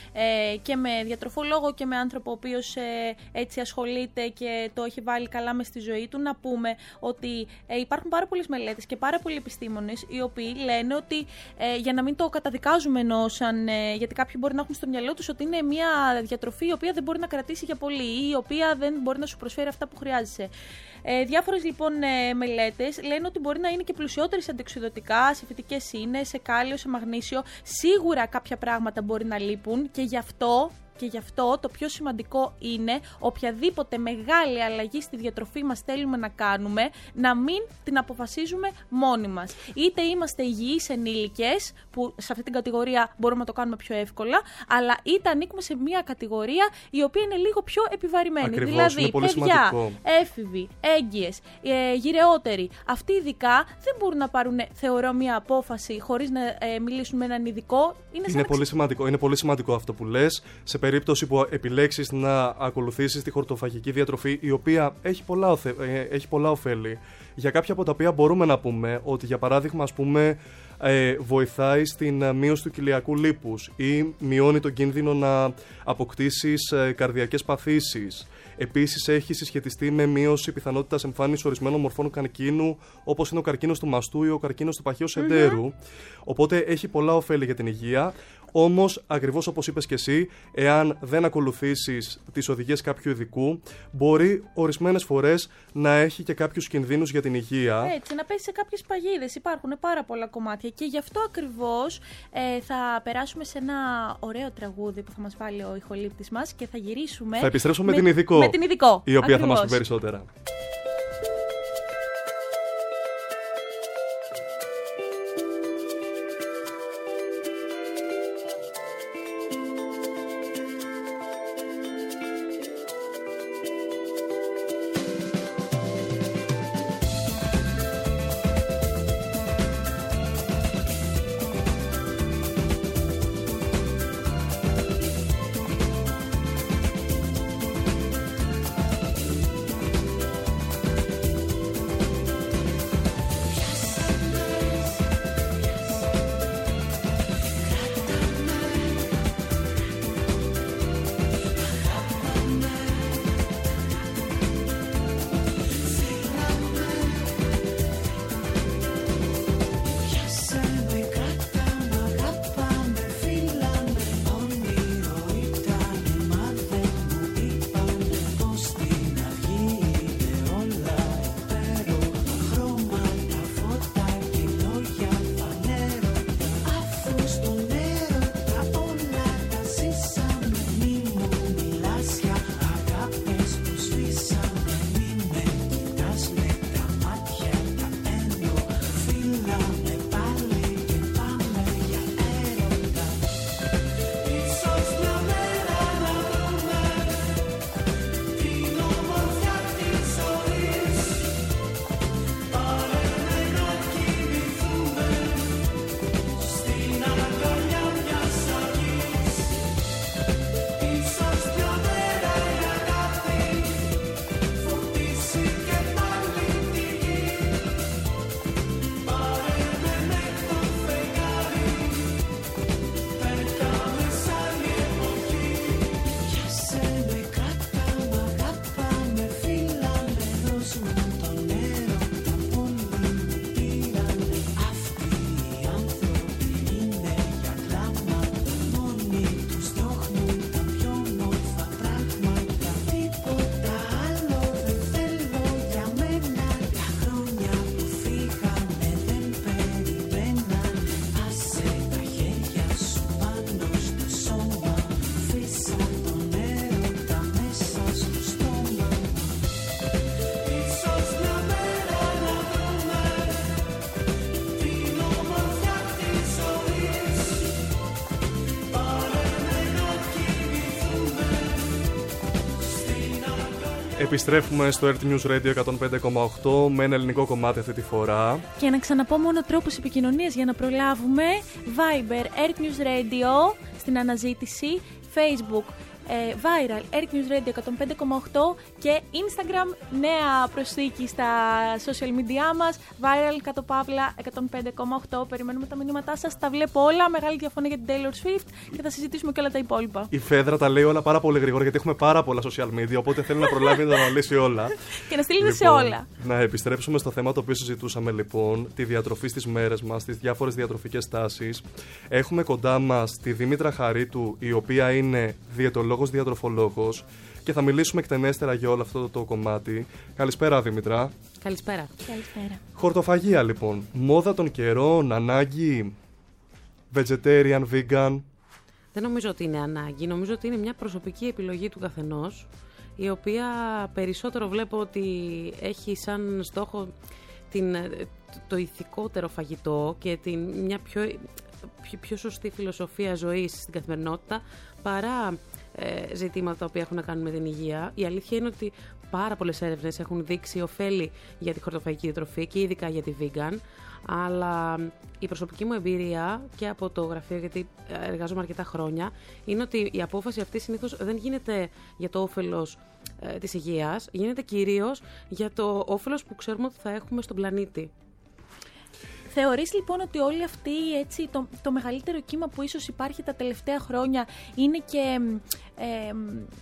ε, και με διατροφολόγο και με άνθρωπο ο οποίος ε, έτσι ασχολείται και το έχει βάλει καλά μες στη ζωή του. Να πούμε ότι ε, υπάρχουν πάρα πολλές μελέτες και πάρα πολλοί επιστήμονες οι οποίοι λένε ότι ε, για να μην το καταδικάζουμε ενώ σαν, ε, γιατί κάποιοι μπορεί να έχουν στο μυαλό τους ότι είναι μια διατροφή η οποία δεν μπορεί να κρατήσει για πολύ ή η οποία δεν μπορεί να σου προσφέρει αυτά που χρειάζεσαι. Ε, διάφορες λοιπόν ε, μελέτες λένε ότι μπορεί να είναι και πλουσιότερες σε αντιοξυδωτικά, σε φυτικές ίνες, σε κάλιο, σε μαγνήσιο. Σίγουρα κάποια πράγματα μπορεί να λείπουν και γι' αυτό. Και γι' αυτό το πιο σημαντικό είναι οποιαδήποτε μεγάλη αλλαγή στη διατροφή μας θέλουμε να κάνουμε, να μην την αποφασίζουμε μόνοι μας. Είτε είμαστε υγιείς ενήλικες, που σε αυτή την κατηγορία μπορούμε να το κάνουμε πιο εύκολα, αλλά είτε ανήκουμε σε μια κατηγορία η οποία είναι λίγο πιο επιβαρημένη. Ακριβώς, δηλαδή, είναι πολύ παιδιά, σημαντικό. έφηβοι, έγκυες, ε, γυρεότεροι, αυτοί ειδικά δεν μπορούν να πάρουν, θεωρώ, μια απόφαση χωρίς να ε, μιλήσουν με έναν ειδικό. Είναι, είναι, πολύ σημαντικό, είναι πολύ σημαντικό αυτό που λες. Σε περίπτωση που επιλέξεις να ακολουθήσεις τη χορτοφαγική διατροφή, η οποία έχει πολλά, οθε, έχει πολλά ωφέλη, για κάποια από τα οποία μπορούμε να πούμε ότι, για παράδειγμα, ας πούμε, ε, βοηθάει στην μείωση του κοιλιακού λίπους ή μειώνει τον κίνδυνο να αποκτήσεις ε, καρδιακές παθήσεις. Επίσης, έχει συσχετιστεί με μείωση πιθανότητας εμφάνισης ορισμένων μορφών καρκίνου, όπως είναι ο καρκίνος του μαστού ή ο καρκίνος του παχαίου σεντέρου. Mm-hmm. Οπότε έχει πολλά ωφέλη για την υγεία. Όμως, ακριβώς όπως είπες και εσύ, εάν δεν ακολουθήσεις τις οδηγίες κάποιου ειδικού, μπορεί ορισμένες φορές να έχει και κάποιους κινδύνους για την υγεία. Έτσι, να πέσει σε κάποιες παγίδες. Υπάρχουν πάρα πολλά κομμάτια και γι' αυτό ακριβώς ε, θα περάσουμε σε ένα ωραίο τραγούδι που θα μας βάλει ο ηχολήπτης μας και θα γυρίσουμε. Θα επιστρέψουμε με, με την ειδικό, με την ειδικό, η οποία ακριβώς. θα μας πει περισσότερα. Επιστρέφουμε στο Earth News Radio εκατόν πέντε κόμμα οκτώ με ένα ελληνικό κομμάτι αυτή τη φορά. Και να ξαναπώ μόνο τρόπους επικοινωνίας για να προλάβουμε. Viber, Earth News Radio στην αναζήτηση, Facebook, ε, Viral, Earth News Radio εκατόν πέντε κόμμα οκτώ και Instagram, νέα προσθήκη στα social media μας, Viral κάτω παύλα εκατόν πέντε κόμμα οκτώ. Περιμένουμε τα μηνύματά σας, τα βλέπω όλα, μεγάλη διαφωνία για την Taylor Swift και θα συζητήσουμε και όλα τα υπόλοιπα. Η Φέδρα τα λέει όλα πάρα πολύ γρήγορα γιατί έχουμε πάρα πολλά social media, οπότε θέλω να προλάβει να τα αναλύσει όλα. Και να στείλετε Λοιπόν, σε όλα. Να επιστρέψουμε στο θέμα το οποίο συζητούσαμε λοιπόν, τη διατροφή στις μέρες μας, τις διάφορες διατροφικές τάσεις. Έχουμε κοντά μας τη Δήμητρα Χαρίτου, η οποία είναι διαιτολόγος, διατροφολόγος και θα μιλήσουμε εκτενέστερα για όλο αυτό το κομμάτι. Καλησπέρα Δήμητρα. Καλησπέρα. Καλησπέρα. Χορτοφαγία λοιπόν, μόδα των καιρών, ανάγκη, vegetarian, vegan. Δεν νομίζω ότι είναι ανάγκη, νομίζω ότι είναι μια προσωπική επιλογή του καθενός, η οποία περισσότερο βλέπω ότι έχει σαν στόχο την, το ηθικότερο φαγητό και την, μια πιο, πιο, πιο σωστή φιλοσοφία ζωής στην καθημερινότητα, παρά ε, ζητήματα τα οποία έχουν να κάνουν με την υγεία. Η αλήθεια είναι ότι πάρα πολλές έρευνες έχουν δείξει ωφέλη για τη χορτοφαγική διατροφή και ειδικά για τη vegan, αλλά η προσωπική μου εμπειρία και από το γραφείο, γιατί εργάζομαι αρκετά χρόνια, είναι ότι η απόφαση αυτή συνήθως δεν γίνεται για το όφελος ε, της υγείας, γίνεται κυρίως για το όφελος που ξέρουμε ότι θα έχουμε στον πλανήτη. Θεωρείς λοιπόν ότι όλη αυτή έτσι, το, το μεγαλύτερο κύμα που ίσως υπάρχει τα τελευταία χρόνια είναι και ε,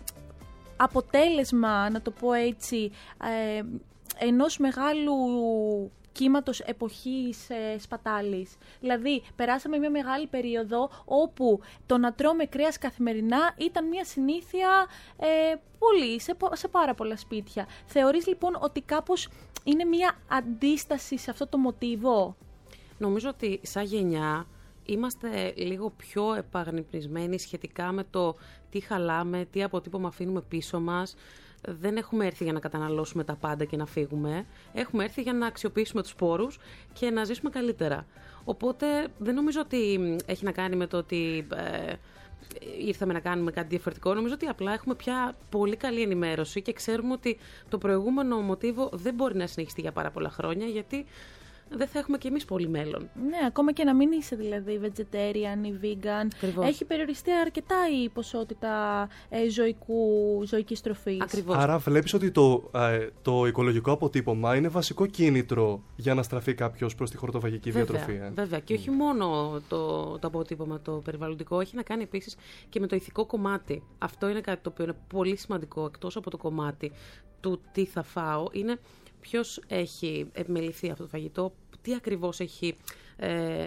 αποτέλεσμα, να το πω έτσι, ε, ενός μεγάλου κύματος εποχής ε, σπατάλης. Δηλαδή, περάσαμε μια μεγάλη περίοδο όπου το να τρώμε κρέας καθημερινά ήταν μια συνήθεια ε, πολύ, σε, σε πάρα πολλά σπίτια. Θεωρείς λοιπόν ότι κάπως είναι μια αντίσταση σε αυτό το μοτίβο? Νομίζω ότι σαν γενιά είμαστε λίγο πιο επαγρυπνισμένοι σχετικά με το τι χαλάμε, τι αποτύπωμα αφήνουμε πίσω μας. Δεν έχουμε έρθει για να καταναλώσουμε τα πάντα και να φύγουμε. Έχουμε έρθει για να αξιοποιήσουμε τους σπόρους και να ζήσουμε καλύτερα. Οπότε δεν νομίζω ότι έχει να κάνει με το ότι ε, ήρθαμε να κάνουμε κάτι διαφορετικό. Νομίζω ότι απλά έχουμε πια πολύ καλή ενημέρωση και ξέρουμε ότι το προηγούμενο μοτίβο δεν μπορεί να συνεχιστεί για πάρα πολλά χρόνια, γιατί δεν θα έχουμε κι εμείς πολύ μέλλον. Ναι, ακόμα και να μην είσαι δηλαδή vegetarian ή vegan. Ακριβώς. Έχει περιοριστεί αρκετά η ποσότητα ε, ζωικού, ζωικής τροφής. Ακριβώς. Άρα βλέπεις ότι το, ε, το οικολογικό αποτύπωμα είναι βασικό κίνητρο για να στραφεί κάποιος προς τη χορτοφαγική Βέβαια, διατροφή. Ε. βέβαια. Και όχι μόνο το, το αποτύπωμα το περιβαλλοντικό, έχει να κάνει επίσης και με το ηθικό κομμάτι. Αυτό είναι κάτι το οποίο είναι πολύ σημαντικό, εκτός από το κομμάτι του τι θα φάω, είναι ποιος έχει επιμεληθεί αυτό το φαγητό, τι ακριβώς έχει ε,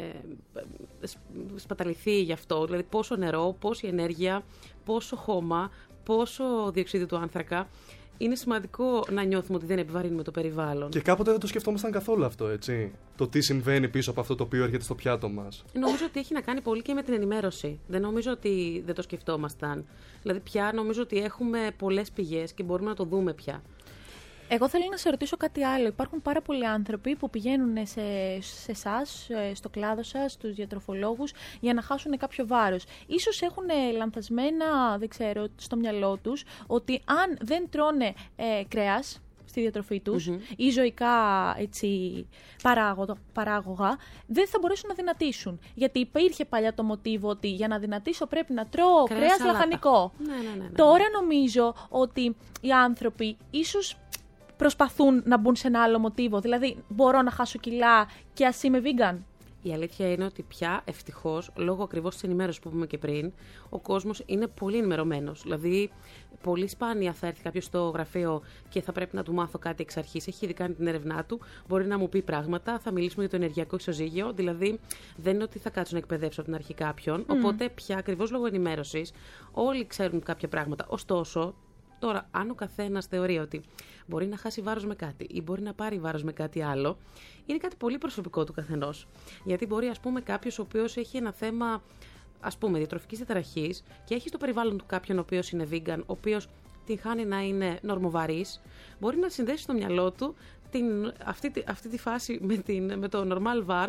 σπαταληθεί γι' αυτό, δηλαδή πόσο νερό, πόση ενέργεια, πόσο χώμα, πόσο διοξείδιο του άνθρακα. Είναι σημαντικό να νιώθουμε ότι δεν επιβαρύνουμε το περιβάλλον. Και κάποτε δεν το σκεφτόμασταν καθόλου αυτό, έτσι. Το τι συμβαίνει πίσω από αυτό το οποίο έρχεται στο πιάτο μας. Νομίζω ότι έχει να κάνει πολύ και με την ενημέρωση. Δεν νομίζω ότι δεν το σκεφτόμασταν. Δηλαδή πια νομίζω ότι έχουμε πολλές πηγές και μπορούμε να το δούμε πια. Εγώ θέλω να σε ρωτήσω κάτι άλλο. Υπάρχουν πάρα πολλοί άνθρωποι που πηγαίνουν σε, σε εσάς, στο κλάδο σας, στους διατροφολόγους, για να χάσουν κάποιο βάρος. Ίσως έχουν λανθασμένα, δεν ξέρω, στο μυαλό τους, ότι αν δεν τρώνε ε, κρέας στη διατροφή τους mm-hmm. ή ζωικά έτσι, παράγω, παράγωγα, δεν θα μπορέσουν να δυνατήσουν. Γιατί υπήρχε παλιά το μοτίβο ότι για να δυνατήσω πρέπει να τρώω κρέας, κρέας λαχανικό. Ναι, ναι, ναι, ναι. Τώρα νομίζω ότι οι άνθρωποι ίσως προσπαθούν να μπουν σε ένα άλλο μοτίβο. Δηλαδή, μπορώ να χάσω κιλά και ας είμαι vegan. Η αλήθεια είναι ότι πια ευτυχώς, λόγω ακριβώς της ενημέρωσης που είπαμε και πριν, ο κόσμος είναι πολύ ενημερωμένος. Δηλαδή, πολύ σπάνια θα έρθει κάποιος στο γραφείο και θα πρέπει να του μάθω κάτι εξ αρχής. Έχει ήδη κάνει την έρευνά του, μπορεί να μου πει πράγματα, θα μιλήσουμε για το ενεργειακό ισοζύγιο. Δηλαδή, δεν είναι ότι θα κάτσω να εκπαιδεύσω από την αρχή κάποιον. Mm. Οπότε, πια ακριβώς λόγω ενημέρωσης, όλοι ξέρουν κάποια πράγματα. Ωστόσο, τώρα, αν ο καθένας θεωρεί ότι μπορεί να χάσει βάρος με κάτι ή μπορεί να πάρει βάρος με κάτι άλλο, είναι κάτι πολύ προσωπικό του καθενός. Γιατί μπορεί, ας πούμε, κάποιος ο οποίος έχει ένα θέμα, ας πούμε, διατροφικής διαταραχής και έχει στο περιβάλλον του κάποιον ο οποίος είναι vegan, ο οποίος την χάνει να είναι νορμοβαρής, μπορεί να συνδέσει στο μυαλό του την, αυτή, αυτή τη φάση με, την, με το normal βάρος,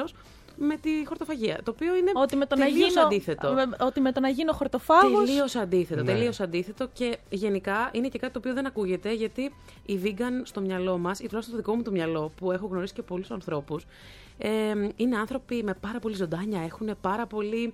με τη χορτοφαγία. Το οποίο είναι Ότι με το να τελείως γίνω, αντίθετο. με- ότι με το να γίνω χορτοφάγος. Τελείως αντίθετο, Ναι. τελείως αντίθετο και γενικά είναι και κάτι το οποίο δεν ακούγεται γιατί οι vegan στο μυαλό μας, ή τουλάχιστον στο δικό μου το μυαλό που έχω γνωρίσει και πολλούς ανθρώπους, ε, είναι άνθρωποι με πάρα πολύ ζωντάνια, έχουν πάρα πολύ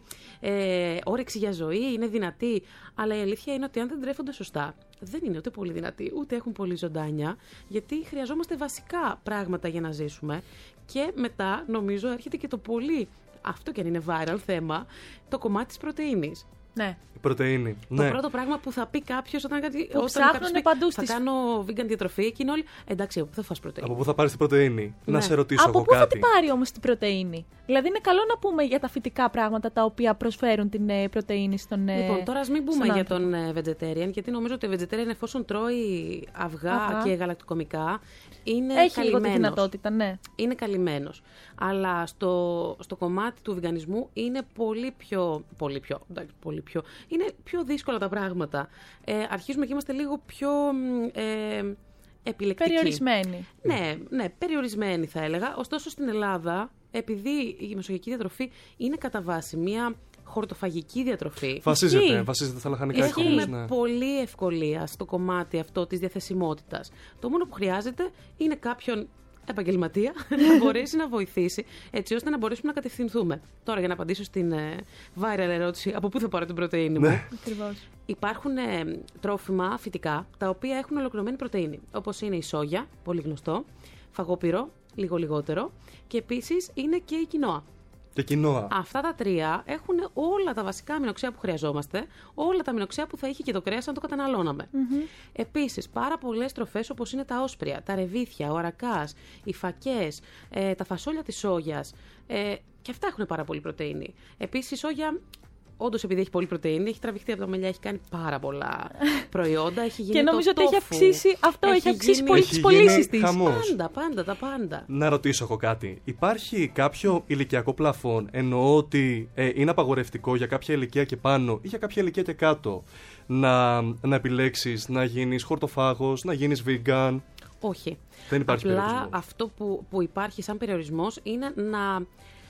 ε, όρεξη για ζωή, είναι δυνατοί. Αλλά η αλήθεια είναι ότι αν δεν τρέφονται σωστά, δεν είναι ούτε πολύ δυνατοί, ούτε έχουν πολύ ζωντάνια, γιατί χρειαζόμαστε βασικά πράγματα για να ζήσουμε. Και μετά, νομίζω, έρχεται και το πολύ, αυτό και αν είναι viral θέμα, το κομμάτι της πρωτεΐνης. Ναι. Η πρωτεΐνη. Το Ναι. πρώτο πράγμα που θα πει κάποιο όταν, κάτι, όταν ψάχνουνε κάποιος πει, παντού θα στις- κάνω vegan διατροφή και είναι όλοι εντάξει, από πού θα φας πρωτεΐνη. Από πού θα πάρει την πρωτεΐνη. Ναι. Να σε ρωτήσω Από εγώ πού θα κάτι. την πάρει όμως την πρωτεΐνη? Δηλαδή είναι καλό να πούμε για τα φυτικά πράγματα τα οποία προσφέρουν την ε, πρωτεΐνη στον ε, Λοιπόν, τώρα ας μην πούμε στον για άνθρωπο. τον ε, vegetarian, γιατί νομίζω ότι ο vegetarian εφόσον τρώει αυγά Αυγά. και γαλακτοκομικά είναι Έχει λίγο τη καλυμμένος. δυνατότητα, ναι. Είναι καλυμμένος. Αλλά στο, στο κομμάτι του βιγκανισμού είναι πολύ πιο, πολύ πιο, εντάξει, πολύ πιο, είναι πιο δύσκολα τα πράγματα. Ε, αρχίζουμε και είμαστε λίγο πιο μ, ε, επιλεκτικοί. Περιορισμένη. Ναι, ναι, περιορισμένη θα έλεγα. Ωστόσο στην Ελλάδα, επειδή η μεσογειακή διατροφή είναι κατά βάση μια χορτοφαγική διατροφή, Βασίζεται, Ισχύει. βασίζεται στα λαχανικά Ισχύει. εχόντως, έχουμε ναι. πολύ ευκολία στο κομμάτι αυτό της διαθεσιμότητας. Το μόνο που χρειάζεται είναι κάποιον επαγγελματία να μπορέσει να βοηθήσει έτσι ώστε να μπορέσουμε να κατευθυνθούμε. Τώρα για να απαντήσω στην ε, viral ερώτηση από πού θα πάρω την πρωτεΐνη μου. Ναι. Ακριβώς. Υπάρχουν ε, τρόφιμα φυτικά τα οποία έχουν ολοκληρωμένη πρωτεΐνη. Όπως είναι η σόγια, πολύ γνωστό, φαγόπυρο, λίγο λιγότερο, και επίσης είναι και η κοινόα. Και κοινόα. Αυτά τα τρία έχουν όλα τα βασικά αμινοξέα που χρειαζόμαστε, όλα τα αμινοξέα που θα είχε και το κρέας αν το καταναλώναμε. Επίσης, πάρα πολλές τροφές όπως είναι τα όσπρια, τα ρεβίθια, ο αρακάς, οι φακές, ε, τα φασόλια της σόγιας, ε, και αυτά έχουν πάρα πολύ πρωτεΐνη. Επίσης, η σόγια, όντως επειδή έχει πολύ πρωτεΐνη, έχει τραβηχτεί από τα μαλλιά, έχει κάνει πάρα πολλά προϊόντα. Έχει γίνει Και νομίζω το ότι έχει τόφου. αυξήσει, αυτό έχει, αυξήσει γίνει- πολύ Έχει τις γίνει πωλήσεις της. χαμός. Πάντα, πάντα, τα πάντα. Να ρωτήσω εγώ κάτι. Υπάρχει κάποιο ηλικιακό πλαφόν, εννοώ ότι ε, είναι απαγορευτικό για κάποια ηλικία και πάνω ή για κάποια ηλικία και κάτω να, να επιλέξεις να γίνεις χορτοφάγος, να γίνεις vegan? Όχι. Δεν υπάρχει Απλά περιορισμός. αυτό που, που υπάρχει σαν περιορισμός είναι να,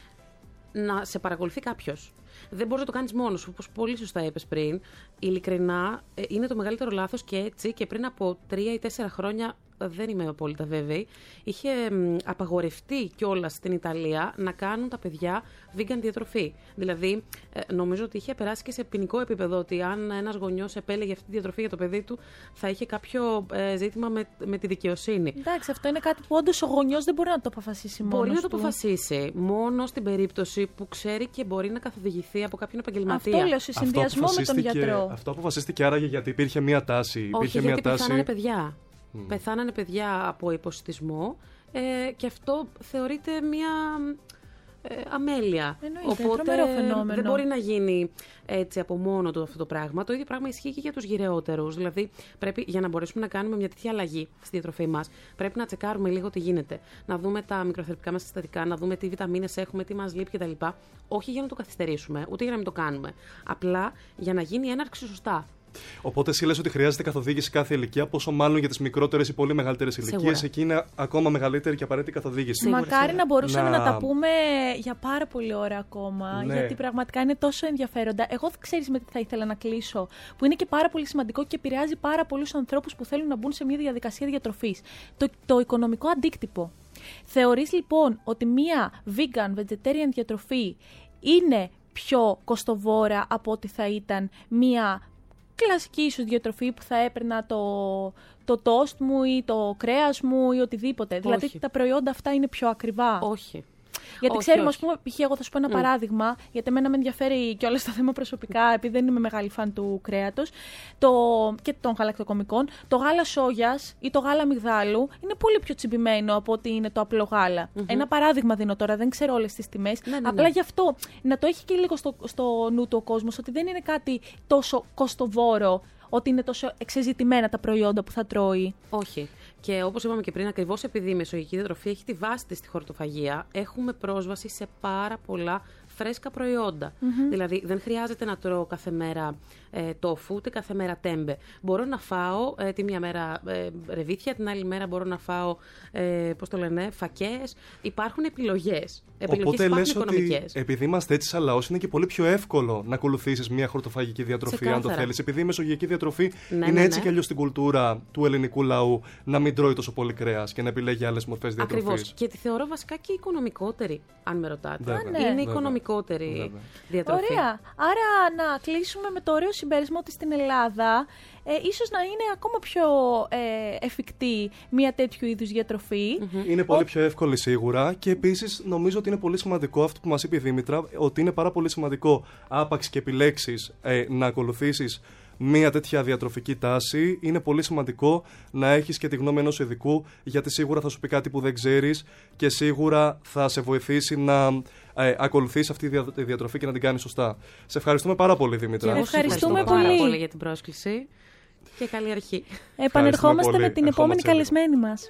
να σε παρακολουθεί κάποιος. Δεν μπορείς να το κάνεις μόνος σου, όπως πολύ σωστά είπες πριν. Ειλικρινά, ε, είναι το μεγαλύτερο λάθος και έτσι και πριν από τρία ή τέσσερα χρόνια, ε, δεν είμαι απόλυτα βέβαιη, είχε μ, απαγορευτεί κιόλας στην Ιταλία να κάνουν τα παιδιά vegan διατροφή. Δηλαδή, ε, νομίζω ότι είχε περάσει και σε ποινικό επίπεδο ότι αν ένας γονιός επέλεγε αυτή τη διατροφή για το παιδί του, θα είχε κάποιο ε, ζήτημα με, με τη δικαιοσύνη. Εντάξει, αυτό είναι κάτι που όντως ο γονιός δεν μπορεί να το αποφασίσει μόνος Μπορεί να το του. αποφασίσει μόνο στην περίπτωση που ξέρει και μπορεί να καθοδηγηθεί από κάποιον επαγγελματία. Αυτό λέω, σε Αυτό συνδυασμό με τον αποφασίστηκε- γιατρό. Αυτό αποφασίστηκε άραγε γιατί υπήρχε μία τάση. Όχι, Υπήρχε γιατί μία τάση. πεθάνανε παιδιά. Πεθάνανε παιδιά από υποσιτισμό ε, και αυτό θεωρείται μια ε, αμέλεια. Εννοείται, Οπότε τρομερό φαινόμενο. δεν μπορεί να γίνει έτσι από μόνο του αυτό το πράγμα. Το ίδιο πράγμα ισχύει και για τους γυρεότερους. Δηλαδή, πρέπει για να μπορέσουμε να κάνουμε μια τέτοια αλλαγή στη διατροφή μας, πρέπει να τσεκάρουμε λίγο τι γίνεται. Να δούμε τα μικροθεραπευτικά μας συστατικά, να δούμε τι βιταμίνες έχουμε, τι μας λείπει κτλ. Όχι για να το καθυστερήσουμε, ούτε για να μην το κάνουμε. Απλά για να γίνει η έναρξη σωστά. Οπότε εσύ λες ότι χρειάζεται καθοδήγηση κάθε ηλικία, πόσο μάλλον για τις μικρότερες ή πολύ μεγαλύτερες ηλικίες. Σίγουρα. Εκεί είναι ακόμα μεγαλύτερη και απαραίτητη καθοδήγηση. Σίγουρα, Μακάρι σίγουρα. να μπορούσαμε να... Να- τα πούμε για πάρα πολλή ώρα ακόμα, Ναι. γιατί πραγματικά είναι τόσο ενδιαφέροντα. Εγώ ξέρεις με τι θα ήθελα να κλείσω, που είναι και πάρα πολύ σημαντικό και επηρεάζει πάρα πολλούς ανθρώπους που θέλουν να μπουν σε μια διαδικασία διατροφής. Το, το οικονομικό αντίκτυπο. Θεωρείς λοιπόν ότι μια vegan, vegetarian διατροφή είναι πιο κοστοβόρα από ότι θα ήταν μια κλασική ίσως διατροφή που θα έπαιρνα το, το τόστ μου ή το κρέας μου ή οτιδήποτε? Δηλαδή Όχι. τα προϊόντα αυτά είναι πιο ακριβά. Όχι. Γιατί Όχι, ξέρουμε, όχι. ας πούμε, π.χ. εγώ θα σου πω ένα παράδειγμα, γιατί εμένα με ενδιαφέρει κιόλας το θέμα προσωπικά, επειδή δεν είμαι μεγάλη φαν του κρέατος το, και των γαλακτοκομικών. Το γάλα σόγιας ή το γάλα αμυγδάλου είναι πολύ πιο τσιμπημένο από ότι είναι το απλό γάλα. Ένα παράδειγμα δίνω τώρα, δεν ξέρω όλες τις τιμές. Ναι, ναι, Απλά ναι. γι' αυτό να το έχει και λίγο στο, στο νου του ο κόσμος, ότι δεν είναι κάτι τόσο κοστοβόρο, ότι είναι τόσο εξεζητημένα τα προϊόντα που θα τρώει. Όχι. Και όπως είπαμε και πριν, ακριβώς επειδή η μεσογειακή διατροφή έχει τη βάση της στη χορτοφαγία, έχουμε πρόσβαση σε πάρα πολλά φρέσκα προϊόντα. Mm-hmm. Δηλαδή, δεν χρειάζεται να τρώω κάθε μέρα ε, τόφου, ούτε κάθε μέρα τέμπε. Μπορώ να φάω ε, τη μία μέρα ε, ρεβίθια, την άλλη μέρα μπορώ να φάω, ε, πώς το λένε, φακές. Υπάρχουν επιλογές. Επιλογές Οπότε υπάρχουν λες οικονομικές. ότι επειδή είμαστε έτσι σαν λαός, είναι και πολύ πιο εύκολο να ακολουθήσεις μια χορτοφαγική διατροφή, Ξεκάθαρα. αν το θέλεις. Επειδή η μεσογειακή διατροφή Ναι, είναι ναι, έτσι ναι. κι αλλιώς στην κουλτούρα του ελληνικού λαού να μην τρώει τόσο πολύ κρέας και να επιλέγει άλλες μορφές διατροφής. Ακριβώς. Και τη θεωρώ βασικά και οικονομικότερη, αν με ρωτάτε. Βέβαια, ναι. Είναι βέβαια. οικονομικότερη Βέβαια. διατροφή. Ωραία. Άρα να κλείσουμε με το ωραίο συμπέρασμα ότι στην Ελλάδα ε, ίσως να είναι ακόμα πιο ε, εφικτή μια τέτοιου είδους διατροφή. Mm-hmm. Είναι πολύ πιο εύκολη σίγουρα και επίσης νομίζω ότι είναι πολύ σημαντικό αυτό που μας είπε η Δήμητρα, ότι είναι πάρα πολύ σημαντικό άπαξ και επιλέξεις ε, να ακολουθήσεις μία τέτοια διατροφική τάση. Είναι πολύ σημαντικό να έχεις και τη γνώμη ενός ειδικού, γιατί σίγουρα θα σου πει κάτι που δεν ξέρεις και σίγουρα θα σε βοηθήσει να ε, ακολουθήσεις αυτή τη διατροφή και να την κάνεις σωστά. Σε ευχαριστούμε πάρα πολύ, Δήμητρα. Και εγώ σας Ευχαριστούμε ευχαριστώ πάρα πολύ. πολύ για την πρόσκληση και καλή αρχή. Επανερχόμαστε πολύ. με την επόμενη Ερχόμαστε λίγο. καλεσμένη μας.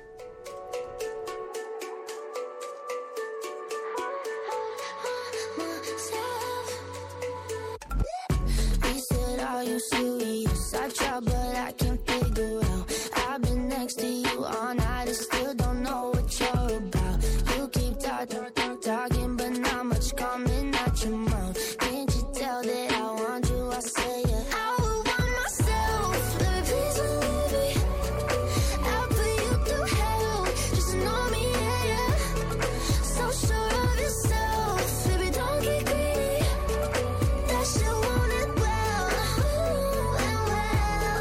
He said, "Are you serious?" I try, but I can't figure out. I've been next to you all night and still don't know what you're about. You keep talking, talking, but not much coming out your mouth. Can't you tell that I want you? I say it. I would want myself. Baby, please believe me. I'll put you through hell. Just know me, yeah, yeah. So sure of yourself. Baby, don't get greedy. That shit want it well, and well.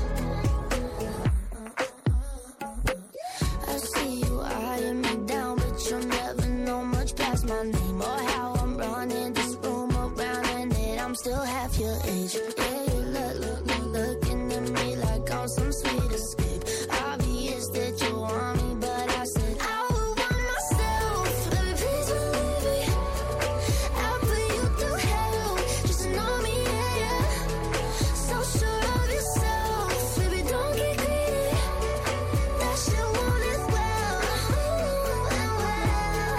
I see you eyeing me down, but you'll never know much past my name or how I'm running this room around, and that I'm still half your age. Yeah, you look, look, look, looking at me like I'm some sweet escape. Obvious that you want me, but I said I would want myself. Baby, please believe me. I'll put you through hell. Just know me, yeah, yeah. So sure of yourself. Baby, don't get greedy. That shit want it well, and well.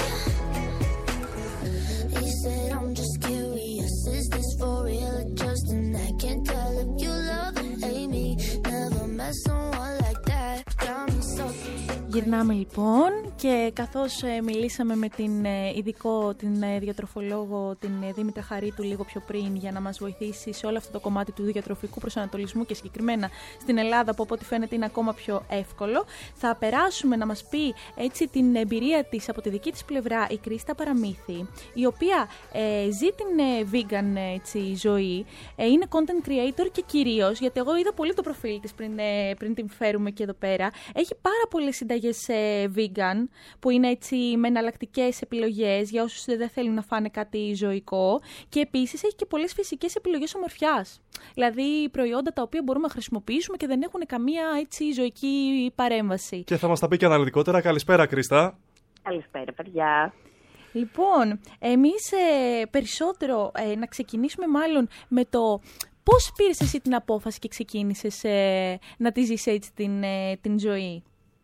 He said, I'm just curious. Is this for real or just an act? Can't tell if you love or hate me. Never met someone like that. Got me so. Γυρνάμε λοιπόν και καθώς ε, μιλήσαμε με την ε, ειδικό, την ε, διατροφολόγο, την ε, Δήμητρα Χαρίτου λίγο πιο πριν για να μας βοηθήσει σε όλο αυτό το κομμάτι του διατροφικού προσανατολισμού και συγκεκριμένα στην Ελλάδα που από ό,τι φαίνεται είναι ακόμα πιο εύκολο, θα περάσουμε να μας πει έτσι την εμπειρία της από τη δική της πλευρά η Κρίστα Παραμύθη, η οποία ε, ζει την ε, vegan ε, έτσι, ζωή, ε, είναι content creator και κυρίως, γιατί εγώ είδα πολύ το προφίλ της πριν, ε, πριν την φέρουμε και εδώ πέρα, έχει πάρα πολλές συνταγές ε, vegan που είναι έτσι με εναλλακτικές επιλογές για όσους δεν θέλουν να φάνε κάτι ζωικό και επίσης έχει και πολλές φυσικές επιλογές ομορφιάς. Δηλαδή προϊόντα τα οποία μπορούμε να χρησιμοποιήσουμε και δεν έχουν καμία έτσι ζωική παρέμβαση. Και θα μας τα πει και αναλυτικότερα. Καλησπέρα, Κρίστα. Καλησπέρα, παιδιά. Λοιπόν, εμείς ε, περισσότερο ε, να ξεκινήσουμε μάλλον με το πώς πήρες εσύ την απόφαση και ξεκίνησες ε, να τη ζεις έτσι την, ε, την ζωή.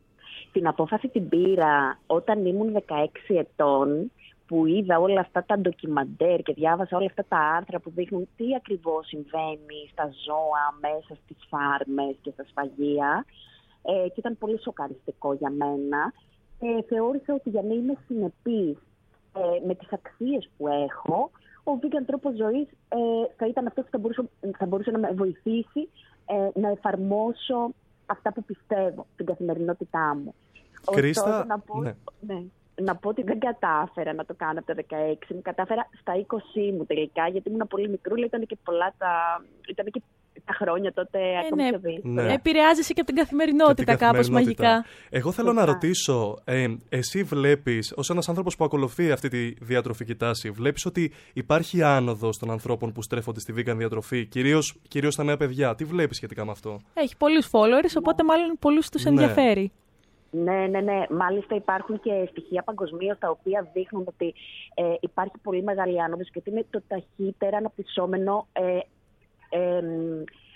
Την απόφαση την πήρα όταν ήμουν δεκαέξι ετών, που είδα όλα αυτά τα ντοκιμαντέρ και διάβασα όλα αυτά τα άρθρα που δείχνουν τι ακριβώς συμβαίνει στα ζώα μέσα στις φάρμες και στα σφαγεία. Ε, και ήταν πολύ σοκαριστικό για μένα. Ε, θεώρησα ότι για να είμαι συνεπής ε, με τις αξίες που έχω, ο vegan τρόπος ζωής ε, θα ήταν αυτό που θα μπορούσε, θα μπορούσε να με βοηθήσει ε, να εφαρμόσω αυτά που πιστεύω στην καθημερινότητά μου. Κρίστα, Ωστόσο, να πω, ναι. ναι, να πω ότι δεν κατάφερα να το κάνω από τα δεκαέξι μου. Κατάφερα στα είκοσι μου τελικά, γιατί ήμουν πολύ μικρούλα, ήταν και πολλά τα, ήταν και τα χρόνια τότε Ε, ακόμη ναι. πιο δύσκολα. Ναι. Επηρεάζεσαι και από την καθημερινότητα, Και την κάπως καθημερινότητα. μαγικά. Εγώ θέλω να ρωτήσω, ε, εσύ βλέπεις, ως ένας άνθρωπος που ακολουθεί αυτή τη διατροφική τάση, βλέπεις ότι υπάρχει άνοδος των ανθρώπων που στρέφονται στη vegan διατροφή, κυρίως, κυρίως τα νέα παιδιά. Τι βλέπεις σχετικά με αυτό? Έχει πολλούς followers, οπότε μάλλον πολλούς τους Ναι. ενδιαφέρει. Ναι, ναι, ναι. Μάλιστα υπάρχουν και στοιχεία παγκοσμίως τα οποία δείχνουν ότι ε, υπάρχει πολύ μεγάλη άνοδος και ότι είναι το ταχύτερα αναπτυσσόμενο ε, ε,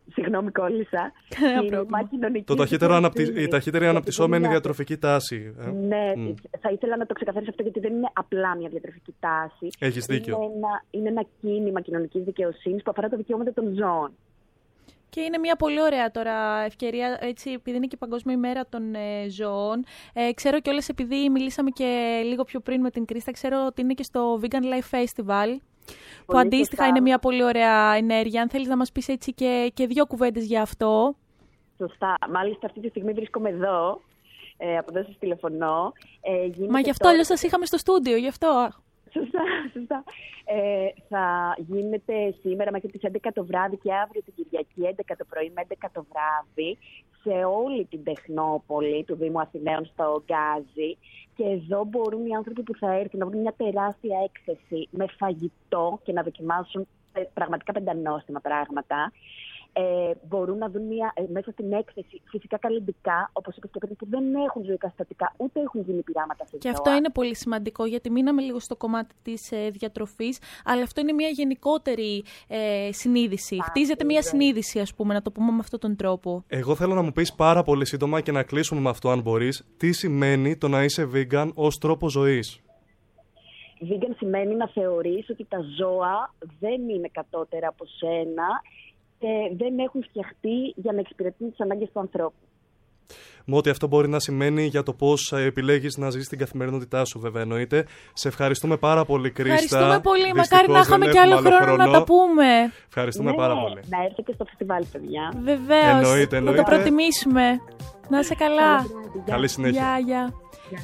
Συγγνώμη, κόλλησα. Το ταχύτερο αναπτυ... Η ταχύτερη αναπτυσσόμενη διατροφική τάση. Ε. Ναι, mm. θα ήθελα να το ξεκαθαρίσω αυτό, γιατί δεν είναι απλά μια διατροφική τάση. Έχεις δίκιο. Είναι ένα, είναι ένα κίνημα κοινωνικής δικαιοσύνης που αφορά τα δικαιώματα των ζώων. Και είναι μια πολύ ωραία τώρα ευκαιρία, έτσι, επειδή είναι και η Παγκόσμια ημέρα των ε, ζώων. Ε, ξέρω κιόλας, επειδή μιλήσαμε και λίγο πιο πριν με την Κρίστα, ξέρω ότι είναι και στο Vegan Life Festival. Που Πολύ αντίστοιχα σωστά. είναι μια πολύ ωραία ενέργεια. Αν θέλεις να μας πεις έτσι και, και δύο κουβέντες για αυτό. Σωστά. Μάλιστα αυτή τη στιγμή βρίσκομαι εδώ, ε, από εδώ σας τηλεφωνώ. Ε, γίνεται Μα γι' αυτό τώρα- αλλιώς σας είχαμε στο στούντιο, γι' αυτό. Σωστά, σωστά. Ε, θα γίνεται σήμερα μέχρι τις έντεκα το βράδυ και αύριο την Κυριακή έντεκα το πρωί με έντεκα το βράδυ σε όλη την Τεχνόπολη του Δήμου Αθηναίων στο Γκάζι. Και εδώ μπορούν οι άνθρωποι που θα έρθουν να βρουν μια τεράστια έκθεση με φαγητό και να δοκιμάσουν ε, πραγματικά πεντανόστιμα πράγματα. Ε, μπορούν να δουν μια, ε, μέσα στην έκθεση φυσικά καλλιντικά, όπως είπες και πριν, που δεν έχουν ζωικά συστατικά, ούτε έχουν γίνει πειράματα σε Και ζώα. αυτό είναι πολύ σημαντικό, γιατί μείναμε λίγο στο κομμάτι της ε, διατροφής, αλλά αυτό είναι μια γενικότερη ε, συνείδηση. Πάρα Χτίζεται μια πολύ. συνείδηση, ας πούμε, να το πούμε με αυτόν τον τρόπο. Εγώ θέλω να μου πεις πάρα πολύ σύντομα και να κλείσουμε με αυτό, αν μπορείς, τι σημαίνει το να είσαι vegan ως τρόπο ζωής. Vegan σημαίνει να θεωρείς ότι τα ζώα δεν είναι κατώτερα από σένα και δεν έχουν φτιαχτεί για να εξυπηρετούν τις ανάγκες του ανθρώπου. Με ό,τι αυτό μπορεί να σημαίνει για το πώς επιλέγεις να ζεις την καθημερινότητά σου, βέβαια, εννοείται. Σε ευχαριστούμε πάρα πολύ, Κρίστα. Ευχαριστούμε πολύ. Δυστυχώς Μακάρι να δεν είχαμε και έχουμε άλλο χρόνο, να τα πούμε. Ευχαριστούμε Ναι, πάρα πολύ. να έρθετε και στο φεστιβάλ, παιδιά. Βεβαίως. Εννοείται, Θα το εννοείται. προτιμήσουμε. Να είσαι καλά. Καλή συνέχεια. Γεια, γεια.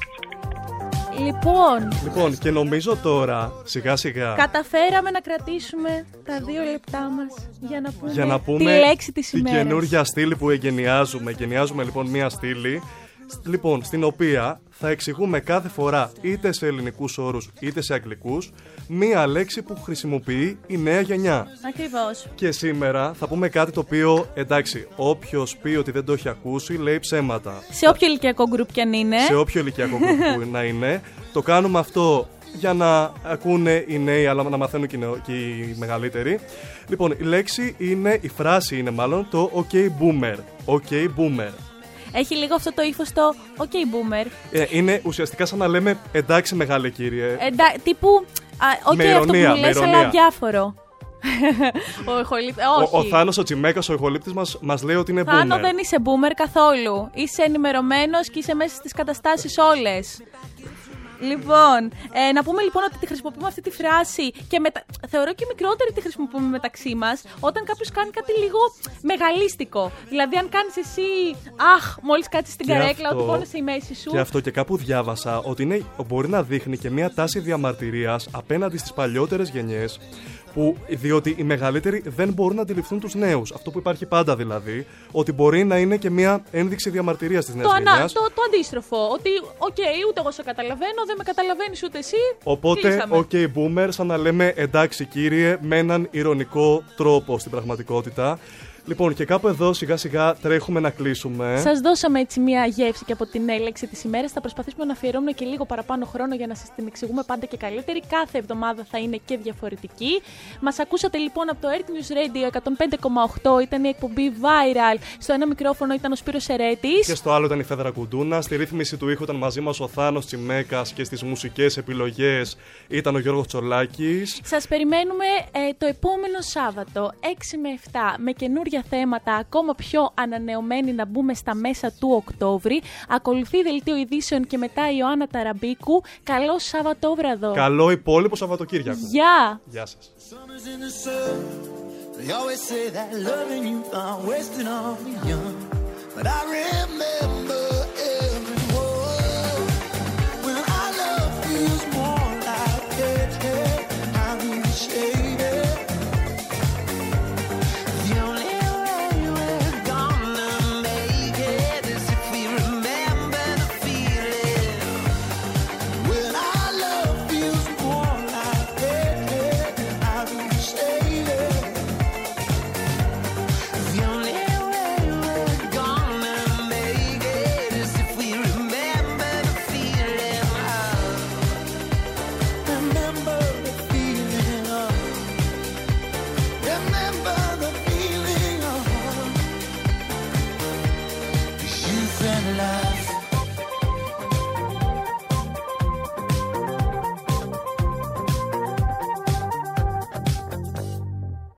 Λοιπόν, Λοιπόν, και νομίζω τώρα, σιγά σιγά, καταφέραμε να κρατήσουμε τα δύο λεπτά μας για να πούμε, για να πούμε τη λέξη της την ημέρας. καινούργια στήλη που εγκαινιάζουμε. Εγκαινιάζουμε λοιπόν μία στήλη, λοιπόν, στην οποία θα εξηγούμε κάθε φορά, είτε σε ελληνικούς όρους είτε σε αγγλικούς, μία λέξη που χρησιμοποιεί η νέα γενιά. Ακριβώς. Και σήμερα θα πούμε κάτι το οποίο, εντάξει, όποιος πει ότι δεν το έχει ακούσει, λέει ψέματα. Σε όποιο ηλικιακό γκρουπ κι αν είναι. Σε όποιο ηλικιακό γκρουπ που να είναι. Το κάνουμε αυτό για να ακούνε οι νέοι, αλλά να μαθαίνουν και οι νεο- και οι μεγαλύτεροι. Λοιπόν, η λέξη είναι, η φράση είναι μάλλον το OK Boomer. OK Boomer. Έχει λίγο αυτό το ύφος το OK Boomer. Ε, είναι ουσιαστικά σαν να λέμε εντάξει μεγάλε κύριε. Εντά, τύπου. Α, Με OK, αυτό που ειρωνία, μου με λες, αλλά ειρωνία. αδιάφορο. ο ηχολήπτης. Όχι. Ο, ο Θάνος ο Τσιμέκας, ο ηχολήπτης μας, μας λέει ότι είναι Θάνο, boomer. δεν είσαι boomer καθόλου. Είσαι ενημερωμένος και είσαι μέσα στις καταστάσεις όλες. Λοιπόν, ε, να πούμε λοιπόν ότι τη χρησιμοποιούμε αυτή τη φράση και μετα... θεωρώ και μικρότερη τη χρησιμοποιούμε μεταξύ μας όταν κάποιος κάνει κάτι λίγο μεγαλίστικο. Δηλαδή, αν κάνεις εσύ, αχ, μόλις κάτσεις στην Και καρέκλα, αυτό- ότι πόνεσαι η μέση σου. Και αυτό και κάπου διάβασα ότι είναι, μπορεί να δείχνει και μια τάση διαμαρτυρίας απέναντι στις παλιότερες γενιές. Που, διότι οι μεγαλύτεροι δεν μπορούν να αντιληφθούν τους νέους. Αυτό που υπάρχει πάντα δηλαδή, ότι μπορεί να είναι και μια ένδειξη διαμαρτυρίας της νέας Το, ανα... γενιάς. το, το αντίστροφο. Ότι, οκ, ούτε εγώ σε καταλαβαίνω, δεν με καταλαβαίνεις ούτε εσύ. Οπότε, κλείσαμε. OK Boomer, σαν να λέμε εντάξει κύριε, με έναν ηρωνικό τρόπο στην πραγματικότητα. Λοιπόν, και κάπου εδώ σιγά σιγά τρέχουμε να κλείσουμε. Σας δώσαμε έτσι μια γεύση και από την λέξη της ημέρας. Θα προσπαθήσουμε να αφιερώνουμε και λίγο παραπάνω χρόνο για να σας την εξηγούμε πάντα και καλύτερη. Κάθε εβδομάδα θα είναι και διαφορετική. Μας ακούσατε λοιπόν από το Earth News Radio εκατόν πέντε κόμμα οκτώ. Ήταν η εκπομπή Viral. Στο ένα μικρόφωνο ήταν ο Σπύρος Ερέτης. Και στο άλλο ήταν η Φέδρα Κουντούνα. Στη ρύθμιση του ήχου ήταν μαζί μας ο Θάνος Τσιμέκας και στις μουσικές επιλογές ήταν ο Γιώργος Τσολάκης. Σας περιμένουμε ε, το επόμενο Σάββατο έξι με επτά με καινούργια θέματα ακόμα πιο ανανεωμένοι να μπούμε στα μέσα του Οκτώβρη. Ακολουθεί δελτίο ειδήσεων και μετά η Ιωάννα Ταραμπίκου. Καλό Σαββατόβραδο. Καλό υπόλοιπο Σαββατοκύριακο. Γεια! Γεια σας. Summer's in the sun. They always say that loving you are wasting on the young. But I remember every word. When our love feels more like hate, hate, I really shade it. The only way we're gonna make it is if we remember the feeling. When our love feels more like hate, hate, I really shade it. The only way we're gonna make it is if we remember the feeling of. Remember the feeling of. love.